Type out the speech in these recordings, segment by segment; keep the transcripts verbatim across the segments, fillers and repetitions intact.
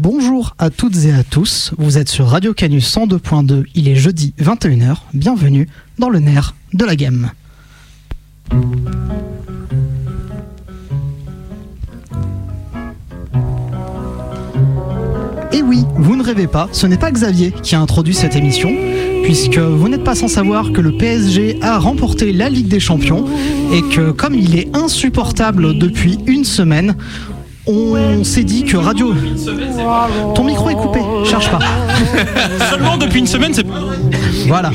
Bonjour à toutes et à tous, vous êtes sur Radio Canus cent deux point deux, il est jeudi vingt et une heures, bienvenue dans le nerf de la gamme. Et oui, vous ne rêvez pas, ce n'est pas Xavier qui a introduit cette émission, puisque vous n'êtes pas sans savoir que le P S G a remporté la Ligue des Champions et que comme il est insupportable depuis une semaine, on s'est dit que Radio... Ton micro est coupé, cherche pas. Seulement depuis une semaine, c'est... Voilà.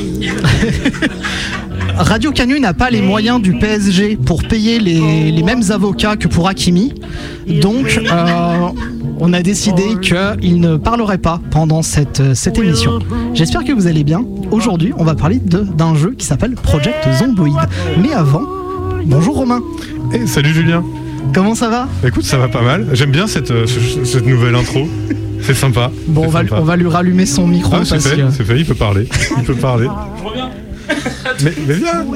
Radio Canu n'a pas les moyens du P S G pour payer les, les mêmes avocats que pour Hakimi. Donc, euh, on a décidé qu'il ne parlerait pas pendant cette, cette émission. J'espère que vous allez bien. Aujourd'hui, on va parler de, d'un jeu qui s'appelle Project Zomboid. Mais avant, bonjour Romain. Hey, salut Julien. Comment ça va ? Écoute, ça va pas mal. J'aime bien cette, euh, cette nouvelle intro. C'est sympa. Bon, c'est on va, sympa. on va lui rallumer son micro. Ah, c'est parce fait, que... c'est fait, il peut parler. Il peut parler. Je reviens. Mais, mais viens.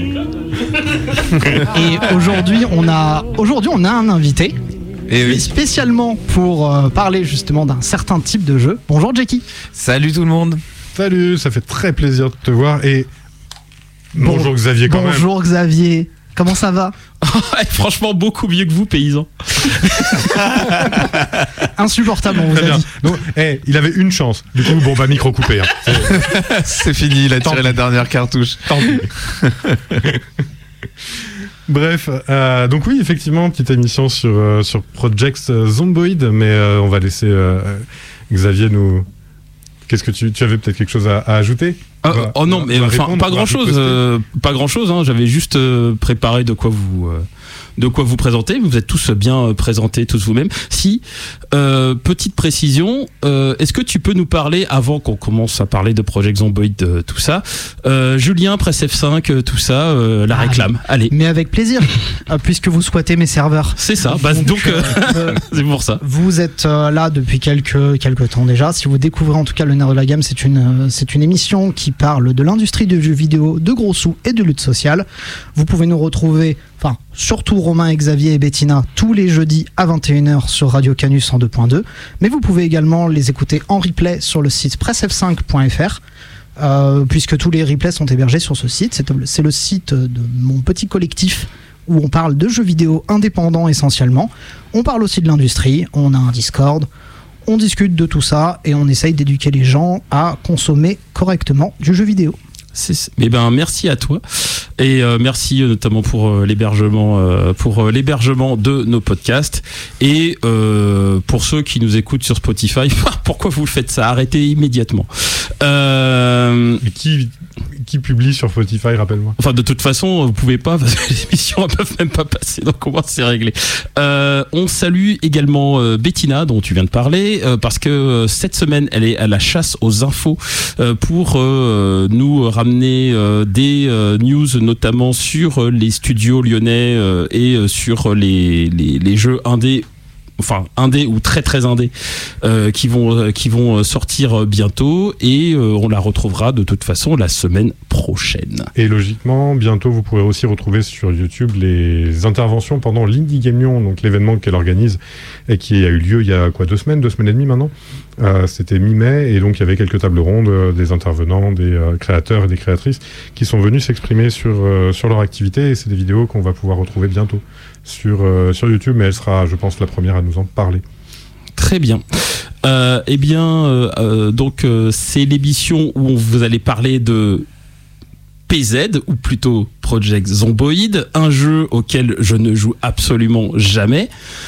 Et aujourd'hui, on a, aujourd'hui, on a un invité. Et oui. Spécialement pour euh, parler justement d'un certain type de jeu. Bonjour Jackie. Salut tout le monde. Salut, ça fait très plaisir de te voir. Et Bon, bonjour Xavier quand même. Bonjour Xavier. Comment ça va ? Franchement, beaucoup mieux que vous, paysans. Insupportable, on vous Très a bien. dit. Donc, hey, il avait une chance. Du coup, bon, bah, micro coupé. Hein. C'est... C'est fini, il a Tant tiré pis. la dernière cartouche. Tant pis. Bref, euh, donc oui, effectivement, petite émission sur, euh, sur Project Zomboid, mais euh, on va laisser euh, Xavier nous... Qu'est-ce que tu, tu avais peut-être quelque chose à, à ajouter ? Ah, va, oh non, mais va enfin, répondre, pas va grand chose, riposter. euh, pas grand chose. Hein, j'avais juste euh, préparé de quoi vous, euh, de quoi vous présenter. Vous êtes tous bien euh, présentés, tous vous-même. Si, euh, petite précision, euh, est-ce que tu peux nous parler avant qu'on commence à parler de Project Zomboid, euh, tout ça, euh, Julien, Presse F cinq, euh, tout ça, euh, la Ah, réclame. Allez, Mais avec plaisir, euh, puisque vous squattez mes serveurs. c'est ça. Bah, Donc, donc, euh, euh, c'est pour ça. Vous êtes euh, là depuis quelques, quelques temps déjà. Si vous découvrez en tout cas le nerf de la gamme, c'est une, euh, c'est une émission qui parle de l'industrie du jeu vidéo, de gros sous et de lutte sociale. Vous pouvez nous retrouver, enfin surtout Romain, Xavier et Bettina, tous les jeudis à vingt et une heures sur Radio Canus cent deux point deux. Mais vous pouvez également les écouter en replay sur le site presse f cinq point f r. Euh, puisque tous les replays sont hébergés sur ce site. C'est, c'est le site de mon petit collectif où on parle de jeux vidéo indépendants essentiellement. On parle aussi de l'industrie, on a un Discord, on discute de tout ça et on essaye d'éduquer les gens à consommer correctement du jeu vidéo. C'est, eh ben merci à toi et euh, merci euh, notamment pour euh, l'hébergement euh, pour euh, l'hébergement de nos podcasts et euh, pour ceux qui nous écoutent sur Spotify, pourquoi vous faites ça ? Arrêtez immédiatement. Euh, Mais qui, qui publie sur Spotify, rappelle-moi. Enfin, de toute façon, vous pouvez pas parce que les émissions ne peuvent même pas passer, donc au moins c'est réglé. Euh, on salue également euh, Bettina, dont tu viens de parler, euh, parce que euh, cette semaine, elle est à la chasse aux infos euh, pour euh, nous ramener euh, des euh, news, notamment sur euh, les studios lyonnais euh, et euh, sur les, les, les jeux indés. Enfin, indés ou très très indés euh, qui vont euh, qui vont sortir bientôt et euh, on la retrouvera de toute façon la semaine prochaine. Et logiquement, bientôt, vous pourrez aussi retrouver sur YouTube les interventions pendant l'Indie Game Lyon, donc l'événement qu'elle organise et qui a eu lieu il y a quoi, deux semaines, deux semaines et demie maintenant. Euh, c'était mi-mai et donc il y avait quelques tables rondes, euh, des intervenants, des euh, créateurs et des créatrices qui sont venus s'exprimer sur euh, sur leur activité et c'est des vidéos qu'on va pouvoir retrouver bientôt sur euh, sur YouTube, mais elle sera, je pense, la première à nous en parler. Très bien. Euh, eh bien, euh, euh, donc euh, c'est l'émission où vous allez parler de P Z, ou plutôt Project Zomboid, un jeu auquel je ne joue absolument jamais.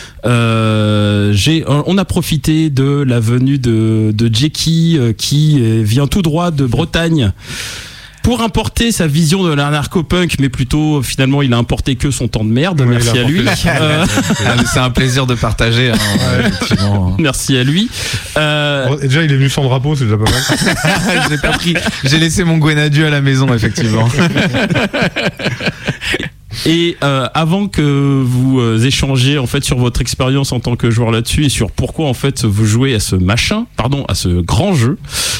Euh, j'ai, on a profité de la venue de, de Jackie euh, qui vient tout droit de Bretagne pour importer sa vision de l'anarcho-punk, mais plutôt finalement il a importé que son temps de merde. Ouais, merci à lui. Euh, Ah, mais c'est un plaisir de partager. Hein, ouais, effectivement. merci à lui. Euh, Bon, et déjà, il est venu sans drapeau, c'est déjà pas mal. j'ai pas pris. J'ai laissé mon Gwenadieu à la maison, effectivement. Et euh, avant que vous euh, échangiez en fait sur votre expérience en tant que joueur là-dessus et sur pourquoi en fait vous jouez à ce machin, pardon, à ce grand jeu,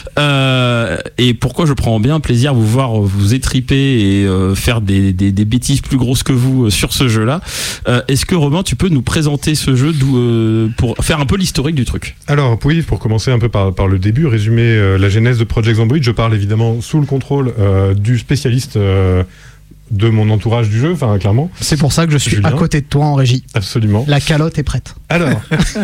euh, et pourquoi je prends bien plaisir à vous voir vous étriper et euh, faire des, des, des bêtises plus grosses que vous euh, sur ce jeu-là. Euh, est-ce que Romain, tu peux nous présenter ce jeu d'où, euh, pour faire un peu l'historique du truc? Alors oui, pour commencer un peu par, par le début, résumer euh, la genèse de Project Zomboid, je parle évidemment sous le contrôle euh, du spécialiste euh, de mon entourage du jeu, enfin clairement. C'est pour ça que je suis Julien. à côté de toi en régie. Absolument. La calotte est prête. Alors,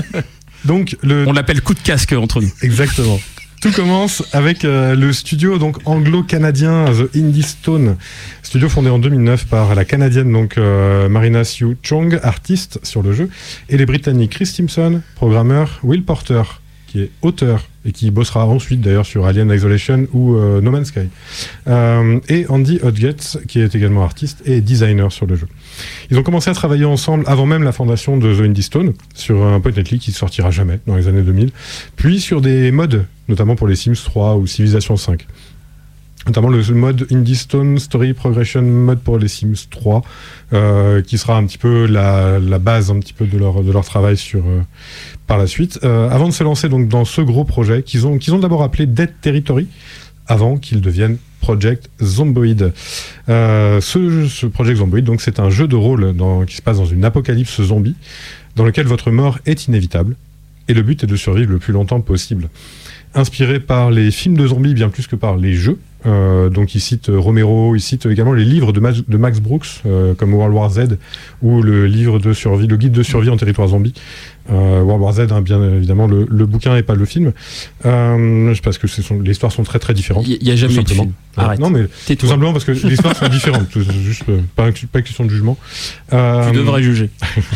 donc le... On l'appelle coup de casque entre nous. Exactement. Tout commence avec euh, le studio donc anglo-canadien The Indie Stone, studio fondé en deux mille neuf par la canadienne donc euh, Marina Sue Chong, artiste sur le jeu, et les britanniques Chris Simpson, programmeur, Will Porter, qui est auteur et qui bossera ensuite d'ailleurs sur Alien Isolation ou euh, No Man's Sky, euh, et Andy Hodgetts, qui est également artiste et designer sur le jeu. Ils ont commencé à travailler ensemble avant même la fondation de The Indie Stone sur un point and click qui ne sortira jamais dans les années deux mille, puis sur des mods, notamment pour les Sims trois ou Civilization cinq. Notamment le mode Indie Stone Story Progression mode pour les Sims trois, euh, qui sera un petit peu la, la base un petit peu de leur, de leur travail sur, euh, par la suite. Euh, avant de se lancer donc dans ce gros projet qu'ils ont, qu'ils ont d'abord appelé Dead Territory, avant qu'il devienne Project Zomboid. Euh, ce, ce Project Zomboid, donc, c'est un jeu de rôle dans, qui se passe dans une apocalypse zombie, dans lequel votre mort est inévitable, et le but est de survivre le plus longtemps possible. Inspiré par les films de zombies bien plus que par les jeux. Euh, donc il cite Romero, il cite également les livres de, Ma- de Max Brooks, euh, comme World War Z, ou le livre de survie, le guide de survie en territoire zombie. Euh, World War Z, hein, bien évidemment, le, le bouquin et pas le film. Euh, parce que c'est son, les histoires sont très très différentes. Il n'y a jamais eu de simplement. film. Ouais, Arrête. non, mais Tais-toi. tout simplement parce que les histoires sont différentes. C'est juste euh, pas, pas question de jugement. Euh, Tu devrais juger.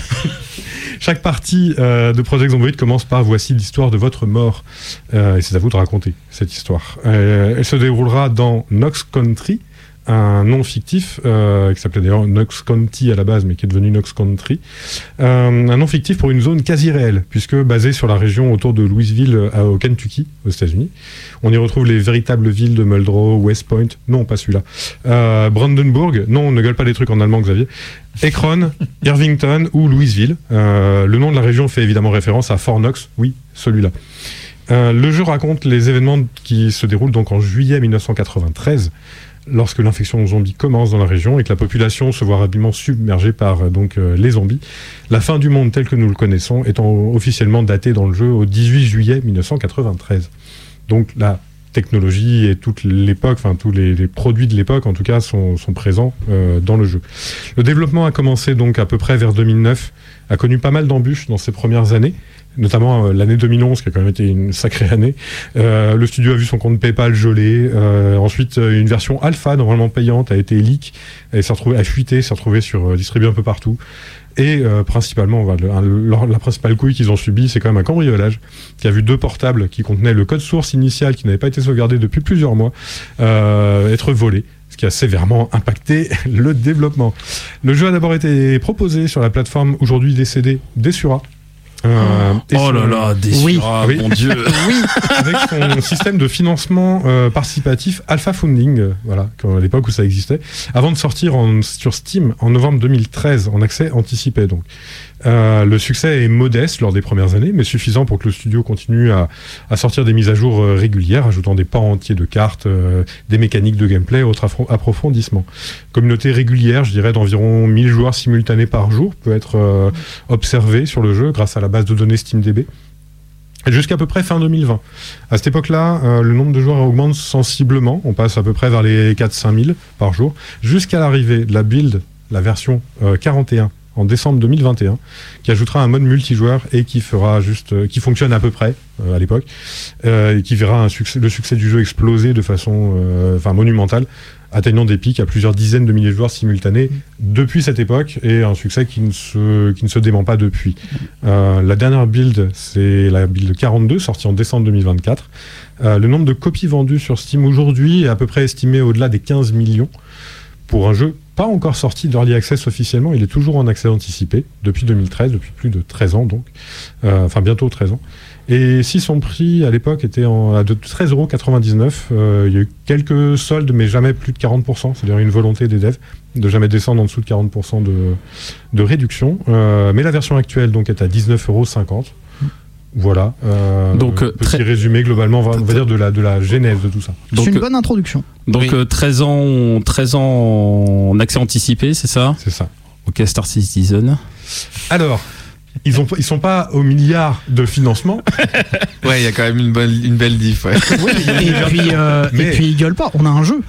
Chaque partie euh, de Project Zomboid commence par « Voici l'histoire de votre mort euh, ». Et c'est à vous de raconter cette histoire. Euh, elle se déroulera dans Knox Country, un nom fictif, euh, qui s'appelait d'ailleurs Knox County à la base, mais qui est devenu Knox Country. Euh, un nom fictif pour une zone quasi réelle, puisque basée sur la région autour de Louisville, euh, au Kentucky, aux États-Unis. On y retrouve les véritables villes de Muldrow, West Point, non, pas celui-là, euh, Brandenburg, non, ne gueule pas les trucs en allemand, Xavier, Akron, Irvington ou Louisville. Euh, le nom de la région fait évidemment référence à Fort Knox, oui, celui-là. Euh, le jeu raconte les événements qui se déroulent donc en juillet mille neuf cent quatre-vingt-treize, lorsque l'infection zombie commence dans la région et que la population se voit rapidement submergée par donc, euh, les zombies. La fin du monde tel que nous le connaissons étant officiellement datée dans le jeu au dix-huit juillet mille neuf cent quatre-vingt-treize. Donc la technologie et toute l'époque, enfin tous les, les produits de l'époque en tout cas sont, sont présents euh, dans le jeu. Le développement a commencé donc à peu près vers deux mille neuf, a connu pas mal d'embûches dans ses premières années, notamment euh, l'année deux mille onze qui a quand même été une sacrée année. Euh, le studio a vu son compte PayPal gelé. Euh, ensuite, euh, une version alpha normalement payante a été leak, elle s'est retrouvée, a fuité, s'est retrouvée sur euh, distribuée un peu partout. Et euh, principalement, on va, le, le, la principale couille qu'ils ont subie, c'est quand même un cambriolage qui a vu deux portables qui contenaient le code source initial qui n'avait pas été sauvegardé depuis plusieurs mois euh, être volés, ce qui a sévèrement impacté le développement. Le jeu a d'abord été proposé sur la plateforme aujourd'hui décédée Desura. Euh, oh là là, Desura, oui. mon Dieu. Oui, avec son système de financement euh, participatif Alpha Funding, euh, voilà, à l'époque où ça existait, avant de sortir en, sur Steam en novembre deux mille treize, en accès anticipé donc. Euh, le succès est modeste lors des premières années, mais suffisant pour que le studio continue à, à sortir des mises à jour euh, régulières, ajoutant des pans entiers de cartes, euh, des mécaniques de gameplay, autres affro- approfondissements. Communauté régulière, je dirais, d'environ mille joueurs simultanés par jour peut être euh, observée sur le jeu grâce à la base de données SteamDB. Jusqu'à peu près fin deux mille vingt. À cette époque-là, euh, le nombre de joueurs augmente sensiblement. On passe à peu près vers les quatre à cinq mille par jour, jusqu'à l'arrivée de la build, la version euh, quarante et un, en décembre deux mille vingt et un, qui ajoutera un mode multijoueur et qui fera juste, euh, qui fonctionne à peu près euh, à l'époque, euh, et qui verra un succès, le succès du jeu exploser de façon, euh, enfin monumentale, atteignant des pics à plusieurs dizaines de milliers de joueurs simultanés depuis cette époque, et un succès qui ne se, qui ne se dément pas depuis. Euh, la dernière build, c'est la build quarante-deux, sortie en décembre deux mille vingt-quatre. Euh, le nombre de copies vendues sur Steam aujourd'hui est à peu près estimé au-delà des quinze millions pour un jeu pas encore sorti d'Early Access officiellement. Il est toujours en accès anticipé depuis deux mille treize, depuis plus de treize ans donc, euh, enfin bientôt treize ans. Et si son prix à l'époque était en, à de treize euros quatre-vingt-dix-neuf, euh, il y a eu quelques soldes, mais jamais plus de quarante pour cent. C'est-à-dire une volonté des devs de jamais descendre en dessous de quarante pour cent de, de réduction. Euh, mais la version actuelle donc, est à dix-neuf euros cinquante. Voilà. Euh, donc, petit très... résumé globalement, on va, on va dire de la, de la genèse de tout ça. C'est une bonne introduction. Donc oui. euh, treize ans, treize ans en accès anticipé, c'est ça ? C'est ça. Ok, Star Citizen. Alors, ils ont, ils sont pas au milliard de financement. Ouais, il y a quand même une, bonne, une belle diff. Ouais. Oui, et, puis, euh, Mais... et puis, ils gueulent pas, on a un jeu.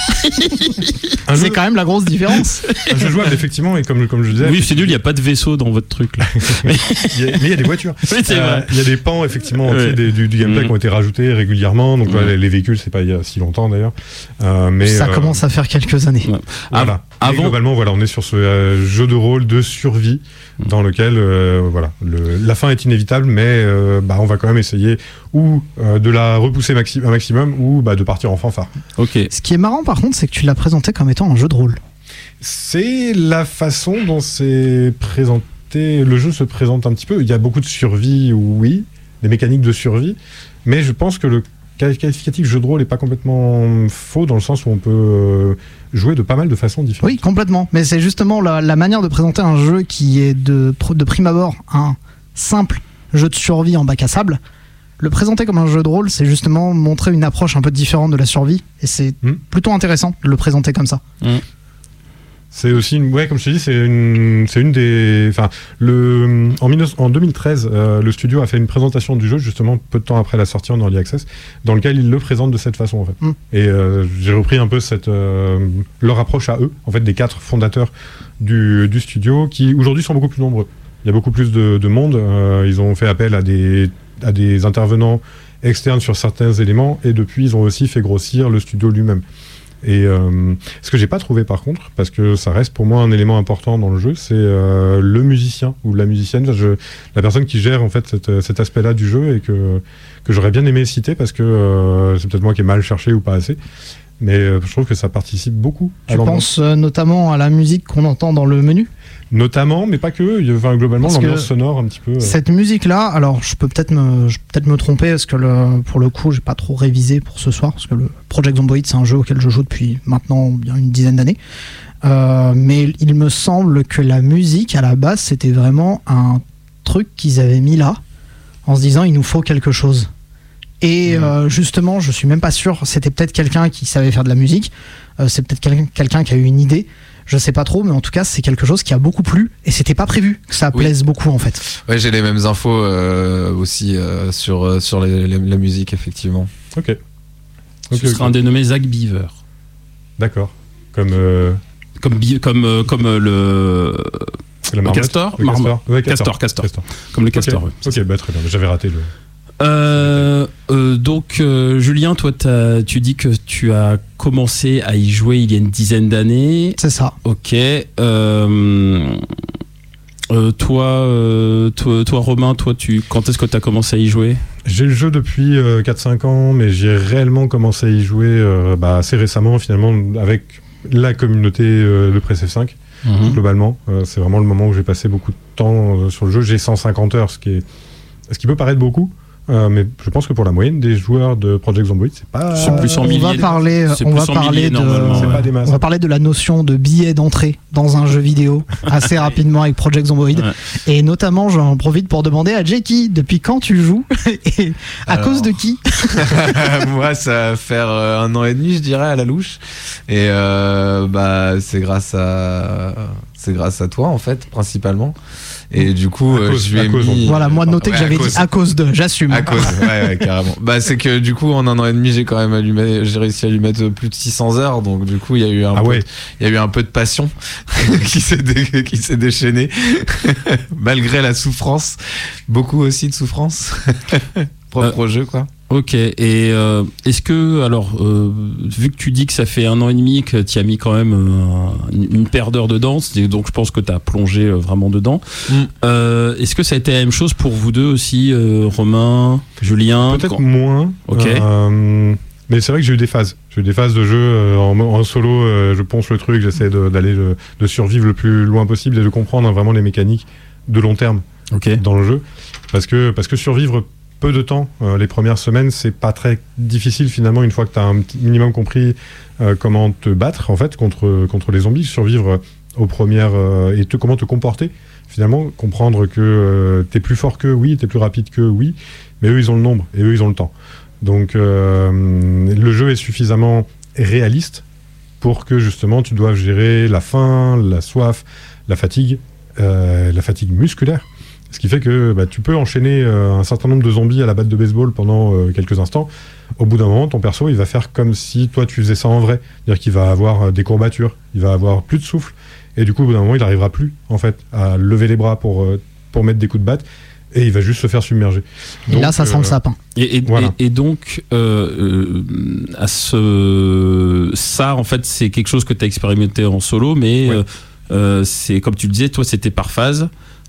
un c'est jeu... quand même la grosse différence. Un jeu jouable, effectivement, et comme, comme je disais. Oui, c'est nul, il n'y a pas de vaisseau dans votre truc. Là. il y a, mais il y a des voitures. Oui, c'est euh, vrai. Il y a des pans, effectivement, entiers Ouais. des, du, du gameplay mmh. qui ont été rajoutés régulièrement. Donc, mmh. voilà, les véhicules, c'est pas il y a si longtemps d'ailleurs. Euh, mais, Ça euh, commence à faire quelques années. Ouais. Voilà. Avant... Et globalement, voilà, on est sur ce euh, jeu de rôle de survie mmh. dans lequel euh, voilà, le, la fin est inévitable, mais euh, bah, on va quand même essayer ou euh, de la repousser maxi- un maximum ou bah, de partir en fanfare. Ok. Ce qui est marrant, par contre, c'est que tu l'as présenté comme étant un jeu de rôle. C'est la façon dont c'est présenté. Le jeu se présente un petit peu. Il y a beaucoup de survie, oui, des mécaniques de survie, mais je pense que le qualificatif jeu de rôle n'est pas complètement faux dans le sens où on peut jouer de pas mal de façons différentes. Oui, complètement. Mais c'est justement la, la manière de présenter un jeu qui est de, de prime abord un simple jeu de survie en bac à sable. Le présenter comme un jeu de rôle, c'est justement montrer une approche un peu différente de la survie. Et c'est mmh. plutôt intéressant de le présenter comme ça. Mmh. C'est aussi une, ouais, comme je te dis, c'est une, c'est une des, enfin, le, en, en deux mille treize, euh, le studio a fait une présentation du jeu justement peu de temps après la sortie en early access, dans lequel ils le présentent de cette façon en fait. Mm. Et euh, j'ai repris un peu cette, euh, leur approche à eux, en fait, des quatre fondateurs du, du studio, qui aujourd'hui sont beaucoup plus nombreux. Il y a beaucoup plus de, de monde. Euh, ils ont fait appel à des, à des intervenants externes sur certains éléments, et depuis, ils ont aussi fait grossir le studio lui-même. Et euh, ce que j'ai pas trouvé par contre, parce que ça reste pour moi un élément important dans le jeu, c'est euh, le musicien ou la musicienne, je, la personne qui gère en fait cette, cet aspect-là du jeu et que, que j'aurais bien aimé citer parce que euh, c'est peut-être moi qui ai mal cherché ou pas assez. Mais euh, je trouve que ça participe beaucoup. Tu penses euh, notamment à la musique qu'on entend dans le menu ? Notamment, mais pas que. Il y a, enfin, globalement, parce l'ambiance sonore un petit peu. Euh... Cette musique-là, alors je peux peut-être me, je peux peut-être me tromper parce que le, pour le coup, j'ai pas trop révisé pour ce soir parce que le Project Zomboid, c'est un jeu auquel je joue depuis maintenant bien une dizaine d'années. Euh, mais il me semble que la musique à la base, c'était vraiment un truc qu'ils avaient mis là en se disant il nous faut quelque chose. Et mmh. euh, justement, je suis même pas sûr, c'était peut-être quelqu'un qui savait faire de la musique, euh, c'est peut-être quelqu'un, quelqu'un qui a eu une idée, je sais pas trop, mais en tout cas, c'est quelque chose qui a beaucoup plu, et c'était pas prévu que ça oui. plaise beaucoup en fait. Ouais, j'ai les mêmes infos euh, aussi euh, sur, sur les, les, la musique, effectivement. Ok. okay Ce okay, sera okay. un dénommé Zach Beaver. D'accord. Comme. Euh... Comme, comme, euh, comme euh, le. Le marmotte, castor, le castor. Ouais, castor, castor, castor. Comme le castor. Ok, ouais, okay, bah, très bien, j'avais raté le. Euh, euh, donc euh, Julien, toi tu dis que tu as commencé à y jouer il y a une dizaine d'années. C'est ça. Ok. Euh, euh, toi, euh, toi, toi Romain, toi tu, quand est-ce que tu as commencé à y jouer ? J'ai le jeu depuis euh, quatre cinq ans, mais j'ai réellement commencé à y jouer euh, bah, assez récemment finalement avec la communauté euh, de Press F cinq. Mmh. Globalement, euh, c'est vraiment le moment où j'ai passé beaucoup de temps euh, sur le jeu. J'ai cent cinquante heures, ce qui est, ce qui peut paraître beaucoup. Euh, mais je pense que pour la moyenne des joueurs de Project Zomboid, c'est pas. C'est plus en milliers. On va parler, on va parler de, c'est pas des masses. On va parler de la notion de billet d'entrée dans un jeu vidéo assez rapidement avec Project Zomboid. Ouais. Et notamment, j'en profite pour demander à Jackie, depuis quand tu joues et à Alors... cause de qui? Moi, ça va faire un an et demi, je dirais, à la louche. Et euh, bah, c'est grâce à, c'est grâce à toi en fait, principalement. Et du coup, euh, je lui ai mis. Voilà, moi de noter ouais, que j'avais dit à cause de, j'assume. À cause, ouais, ouais, carrément. Bah, c'est que du coup, en un an et demi, j'ai quand même allumé, j'ai réussi à lui mettre plus de six cents heures. Donc, du coup, il y a eu un, ah peu, ouais. il y a eu un peu de passion qui s'est, dé, qui s'est déchaînée. Malgré la souffrance. Beaucoup aussi de souffrance. Propre euh, jeu, quoi. Ok, et euh, est-ce que, alors, euh, vu que tu dis que ça fait un an et demi que tu as mis quand même euh, une paire d'heures dedans, donc je pense que tu as plongé vraiment dedans, mm. euh, est-ce que ça a été la même chose pour vous deux aussi, euh, Romain, Julien? Peut-être quand... moins, ok. Euh, mais c'est vrai que j'ai eu des phases. J'ai eu des phases de jeu euh, en, en solo, euh, je ponce le truc, j'essaie de, d'aller de, de survivre le plus loin possible et de comprendre hein, vraiment les mécaniques de long terme okay. dans le jeu. Parce que, parce que survivre peu de temps. Euh, les premières semaines, c'est pas très difficile finalement une fois que tu as un petit minimum compris euh, comment te battre en fait contre contre les zombies, survivre aux premières euh, et te, comment te comporter finalement, comprendre que euh, t'es plus fort qu'eux, oui, t'es plus rapide qu'eux, oui, mais eux ils ont le nombre et eux ils ont le temps. Donc euh, le jeu est suffisamment réaliste pour que justement tu doives gérer la faim, la soif, la fatigue, euh, la fatigue musculaire. Ce qui fait que bah, tu peux enchaîner euh, un certain nombre de zombies à la batte de baseball pendant euh, quelques instants. Au bout d'un moment, ton perso, il va faire comme si toi, tu faisais ça en vrai. C'est-à-dire qu'il va avoir des courbatures, il va avoir plus de souffle. Et du coup, au bout d'un moment, il n'arrivera plus, en fait, à lever les bras pour, euh, pour mettre des coups de batte. Et il va juste se faire submerger. Et donc, là, ça euh, sent le sapin. Et, et, voilà. et, et donc, euh, euh, à ce... ça, en fait, c'est quelque chose que tu as expérimenté en solo, mais ouais. euh, euh, c'est, comme tu le disais, toi, c'était par phase.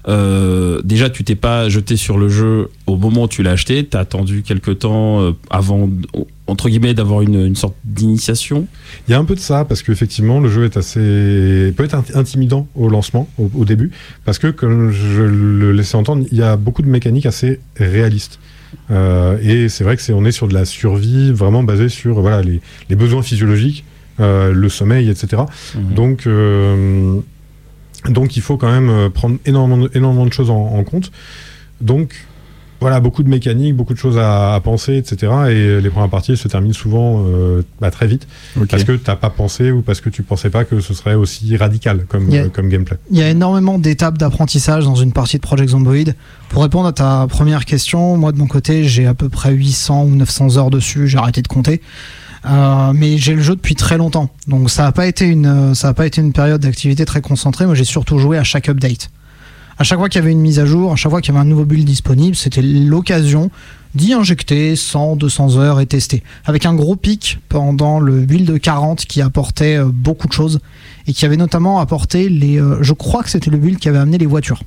Euh, déjà, tu t'es pas jeté sur le jeu au moment où tu l'as acheté. T'as attendu quelques temps euh, avant, entre guillemets, d'avoir une, une sorte d'initiation. Il y a un peu de ça parce qu'effectivement, le jeu est assez peut être intimidant au lancement, au, au début, parce que comme je le laissais entendre, il y a beaucoup de mécaniques assez réalistes. Euh, et c'est vrai que c'est on est sur de la survie vraiment basée sur voilà les, les besoins physiologiques, euh, le sommeil, et cetera. Mmh. Donc euh, Donc il faut quand même prendre énormément, énormément de choses en, en compte. Donc voilà, beaucoup de mécaniques, beaucoup de choses à, à penser, et cetera. Et les premières parties se terminent souvent euh, bah, très vite. Okay. Parce que tu n'as pas pensé ou parce que tu ne pensais pas que ce serait aussi radical comme, a, euh, comme gameplay. Il y a énormément d'étapes d'apprentissage dans une partie de Project Zomboid. Pour répondre à ta première question, moi de mon côté, j'ai à peu près huit cents ou neuf cents heures dessus, j'ai arrêté de compter. Euh, mais j'ai le jeu depuis très longtemps, donc ça n'a pas été une ça a pas été une période d'activité très concentrée. Moi, j'ai surtout joué à chaque update. À chaque fois qu'il y avait une mise à jour, à chaque fois qu'il y avait un nouveau build disponible, c'était l'occasion d'y injecter cent, deux cents heures et tester. Avec un gros pic pendant le build quarante qui apportait beaucoup de choses et qui avait notamment apporté les. Euh, je crois que c'était le build qui avait amené les voitures.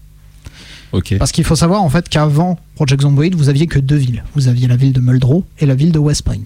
Okay. Parce qu'il faut savoir en fait qu'avant Project Zomboid, vous aviez que deux villes. Vous aviez la ville de Muldrow et la ville de West Point.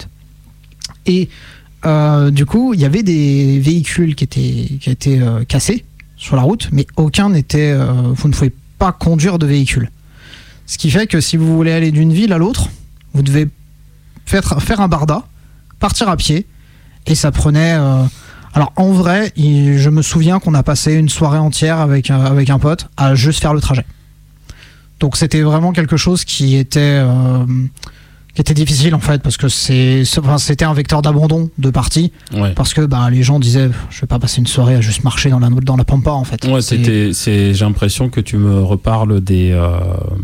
Et euh, du coup, il y avait des véhicules qui étaient, qui étaient euh, cassés sur la route, mais aucun n'était. Euh, vous ne pouvez pas conduire de véhicule. Ce qui fait que si vous voulez aller d'une ville à l'autre, vous devez faire, faire un barda, partir à pied, et ça prenait. Euh, alors en vrai, il, je me souviens qu'on a passé une soirée entière avec, euh, avec un pote à juste faire le trajet. Donc c'était vraiment quelque chose qui était. Euh, qui était difficile en fait parce que c'est, enfin, c'était un vecteur d'abandon de partie ouais. parce que bah, les gens disaient je vais pas passer une soirée à juste marcher dans la, dans la pampa en fait. Ouais, c'était, c'est, j'ai l'impression que tu me reparles des euh,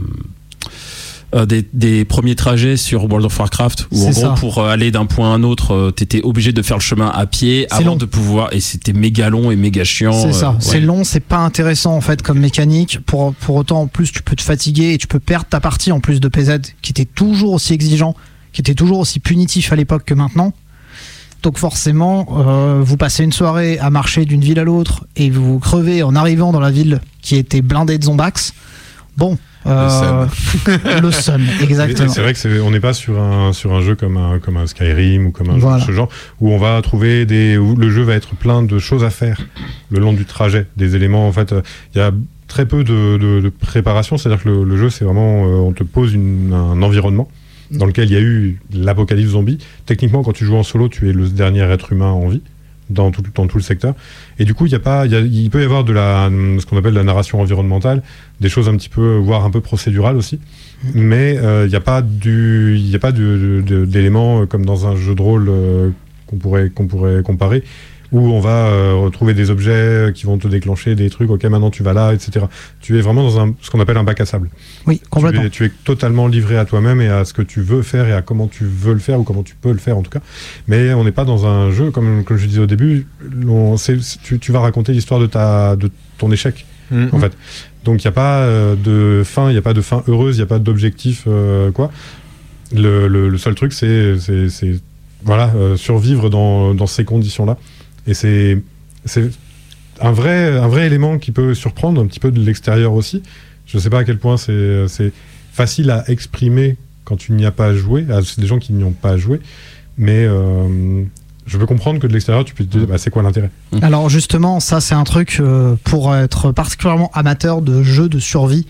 euh, des, des premiers trajets sur World of Warcraft où c'est en gros ça. Pour aller d'un point à un autre euh, t'étais obligé de faire le chemin à pied c'est avant long. De pouvoir et c'était méga long et méga chiant. C'est ça, euh, ouais. C'est long, c'est pas intéressant en fait comme mécanique. Pour, pour autant en plus tu peux te fatiguer et tu peux perdre ta partie en plus de P Z qui était toujours aussi exigeant, qui était toujours aussi punitif à l'époque que maintenant. Donc forcément euh, vous passez une soirée à marcher d'une ville à l'autre et vous crevez en arrivant dans la ville qui était blindée de zombax. Bon, Euh, le Sun, exactement. C'est vrai que c'est, on n'est pas sur un sur un jeu comme un comme un Skyrim ou comme un voilà. jeu de ce genre où on va trouver des où le jeu va être plein de choses à faire le long du trajet, des éléments en fait. Il y a très peu de, de, de préparation, c'est-à-dire que le, le jeu c'est vraiment euh, on te pose une, un environnement dans lequel il y a eu l'apocalypse zombie. Techniquement, quand tu joues en solo, tu es le dernier être humain en vie dans tout, dans tout le secteur. Et du coup, il y a pas, il, y a, il peut y avoir de la, ce qu'on appelle la narration environnementale, des choses un petit peu, voire un peu procédurales aussi. Mais euh, il n'y a pas du, il y a pas de, de, d'éléments comme dans un jeu de rôle euh, qu'on pourrait, qu'on pourrait comparer, où on va euh, retrouver des objets qui vont te déclencher des trucs. Ok, maintenant tu vas là, et cetera. Tu es vraiment dans un, ce qu'on appelle un bac à sable. Oui, complètement. Tu es, tu es totalement livré à toi-même et à ce que tu veux faire et à comment tu veux le faire ou comment tu peux le faire en tout cas. Mais on n'est pas dans un jeu comme, comme je disais au début. On, c'est, tu, tu vas raconter l'histoire de ta, de ton échec mm-hmm. en fait. Donc il n'y a pas euh, de fin, il n'y a pas de fin heureuse, il n'y a pas d'objectif euh, quoi. Le, le, le seul truc c'est, c'est, c'est voilà euh, survivre dans, dans ces conditions-là. Et c'est, c'est un, vrai, un vrai élément qui peut surprendre un petit peu de l'extérieur aussi. Je ne sais pas à quel point c'est, c'est facile à exprimer quand tu n'y as pas joué. Ah, c'est des gens qui n'y ont pas joué. Mais euh, je peux comprendre que de l'extérieur, tu peux te dire bah, c'est quoi l'intérêt. Alors justement, ça c'est un truc euh, pour être particulièrement amateur de jeux de survie.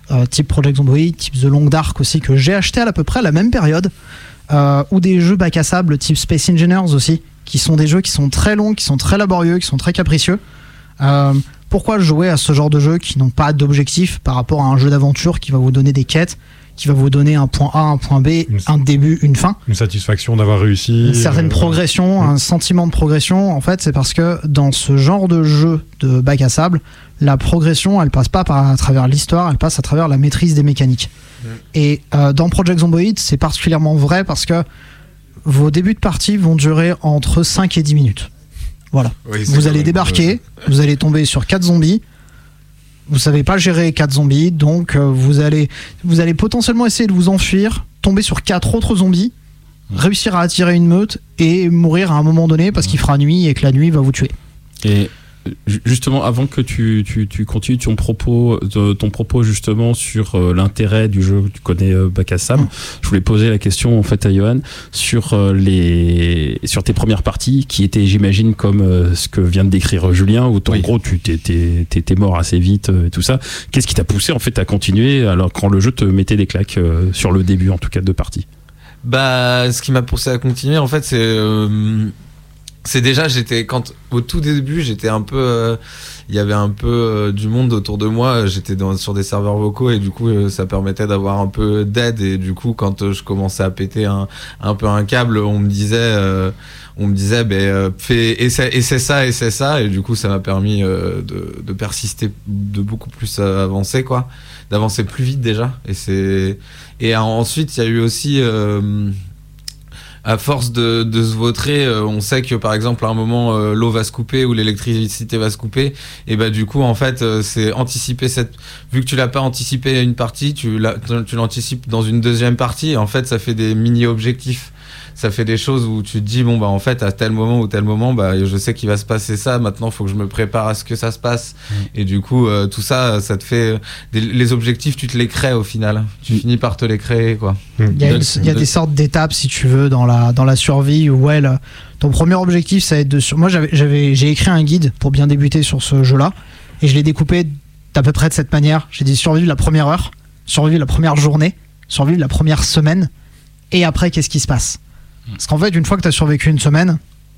euh, type Project Zomboid, type The Long Dark aussi, que j'ai acheté à, à peu près à la même période, euh, ou des jeux bac à sable type Space Engineers aussi, qui sont des jeux qui sont très longs, qui sont très laborieux, qui sont très capricieux. Euh, pourquoi jouer à ce genre de jeux qui n'ont pas d'objectif par rapport à un jeu d'aventure qui va vous donner des quêtes, qui va vous donner un point A, un point B, une, un début, une fin. Une satisfaction d'avoir réussi. Une certaine euh, progression, ouais. un sentiment de progression. En fait, c'est parce que dans ce genre de jeu de bac à sable, la progression, elle passe pas par, à travers l'histoire, elle passe à travers la maîtrise des mécaniques. Ouais. Et euh, dans Project Zomboid, c'est particulièrement vrai parce que vos débuts de partie vont durer entre cinq et dix minutes. Voilà. Oui, vous allez débarquer, euh... vous allez tomber sur quatre zombies. Vous savez pas gérer quatre zombies, donc euh, vous allez vous allez potentiellement essayer de vous enfuir, tomber sur quatre autres zombies, mmh. réussir à attirer une meute et mourir à un moment donné parce mmh. qu'il fera nuit et que la nuit va vous tuer. Et justement, avant que tu, tu, tu continues ton propos, ton propos justement sur euh, l'intérêt du jeu, tu connais euh, bac à sable, mmh. je voulais poser la question en fait à Johan sur euh, les sur tes premières parties qui étaient, j'imagine, comme euh, ce que vient de décrire Julien, où en oui. gros tu t'es, t'es, t'es mort assez vite euh, et tout ça. Qu'est-ce qui t'a poussé en fait à continuer alors quand le jeu te mettait des claques euh, sur le début en tout cas de partie? Bah, ce qui m'a poussé à continuer en fait, c'est euh... c'est déjà, j'étais quand au tout début, j'étais un peu, il euh, y avait un peu euh, du monde autour de moi. J'étais dans, sur des serveurs vocaux et du coup, euh, ça permettait d'avoir un peu d'aide. Et du coup, quand euh, je commençais à péter un, un peu un câble, on me disait, euh, on me disait, ben, euh, fais, essaie, essaie ça, essaie ça. Et du coup, ça m'a permis euh, de, de persister, de beaucoup plus euh, avancer, quoi, d'avancer plus vite déjà. Et c'est, et euh, ensuite, il y a eu aussi. Euh, À force de, de se vautrer, euh, on sait que par exemple à un moment euh, l'eau va se couper ou l'électricité va se couper, et bah du coup en fait euh, c'est anticiper cette, vu que tu l'as pas anticipé à une partie, tu l'as, tu l'anticipes dans une deuxième partie. Et en fait ça fait des mini objectifs, ça fait des choses où tu te dis bon bah en fait à tel moment ou tel moment bah je sais qu'il va se passer ça, maintenant faut que je me prépare à ce que ça se passe. Mmh. Et du coup euh, tout ça ça te fait des, les objectifs, tu te les crées au final, tu mmh. finis par te les créer quoi. Il y a, une, il y a des sortes d'étapes si tu veux dans la dans la survie où ouais, le, ton premier objectif ça va être de sur... moi j'avais j'avais j'ai écrit un guide pour bien débuter sur ce jeu là et je l'ai découpé d'à peu près de cette manière. J'ai dit survivre la première heure, survivre la première journée, survivre la première semaine et après qu'est-ce qui se passe. Parce qu'en fait, une fois que tu as survécu une semaine,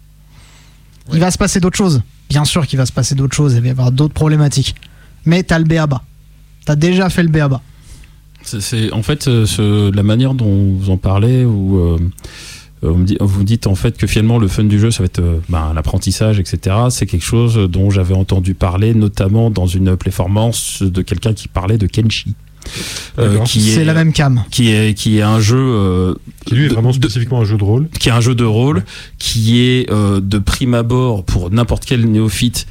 ouais. il va se passer d'autres choses. Bien sûr qu'il va se passer d'autres choses, il va y avoir d'autres problématiques. Mais tu as le B A B A. Tu as déjà fait le B A B A. C'est, c'est en fait euh, ce, la manière dont vous en parlez, où euh, vous, dit, vous dites en fait que finalement le fun du jeu, ça va être euh, ben, l'apprentissage, et cetera. C'est quelque chose dont j'avais entendu parler, notamment dans une performance de quelqu'un qui parlait de Kenshi. Euh, qui c'est est, la même cam qui est qui est un jeu euh, qui lui est vraiment de, spécifiquement un jeu de rôle qui est un jeu de rôle ouais. qui est euh, de prime abord pour n'importe quel néophyte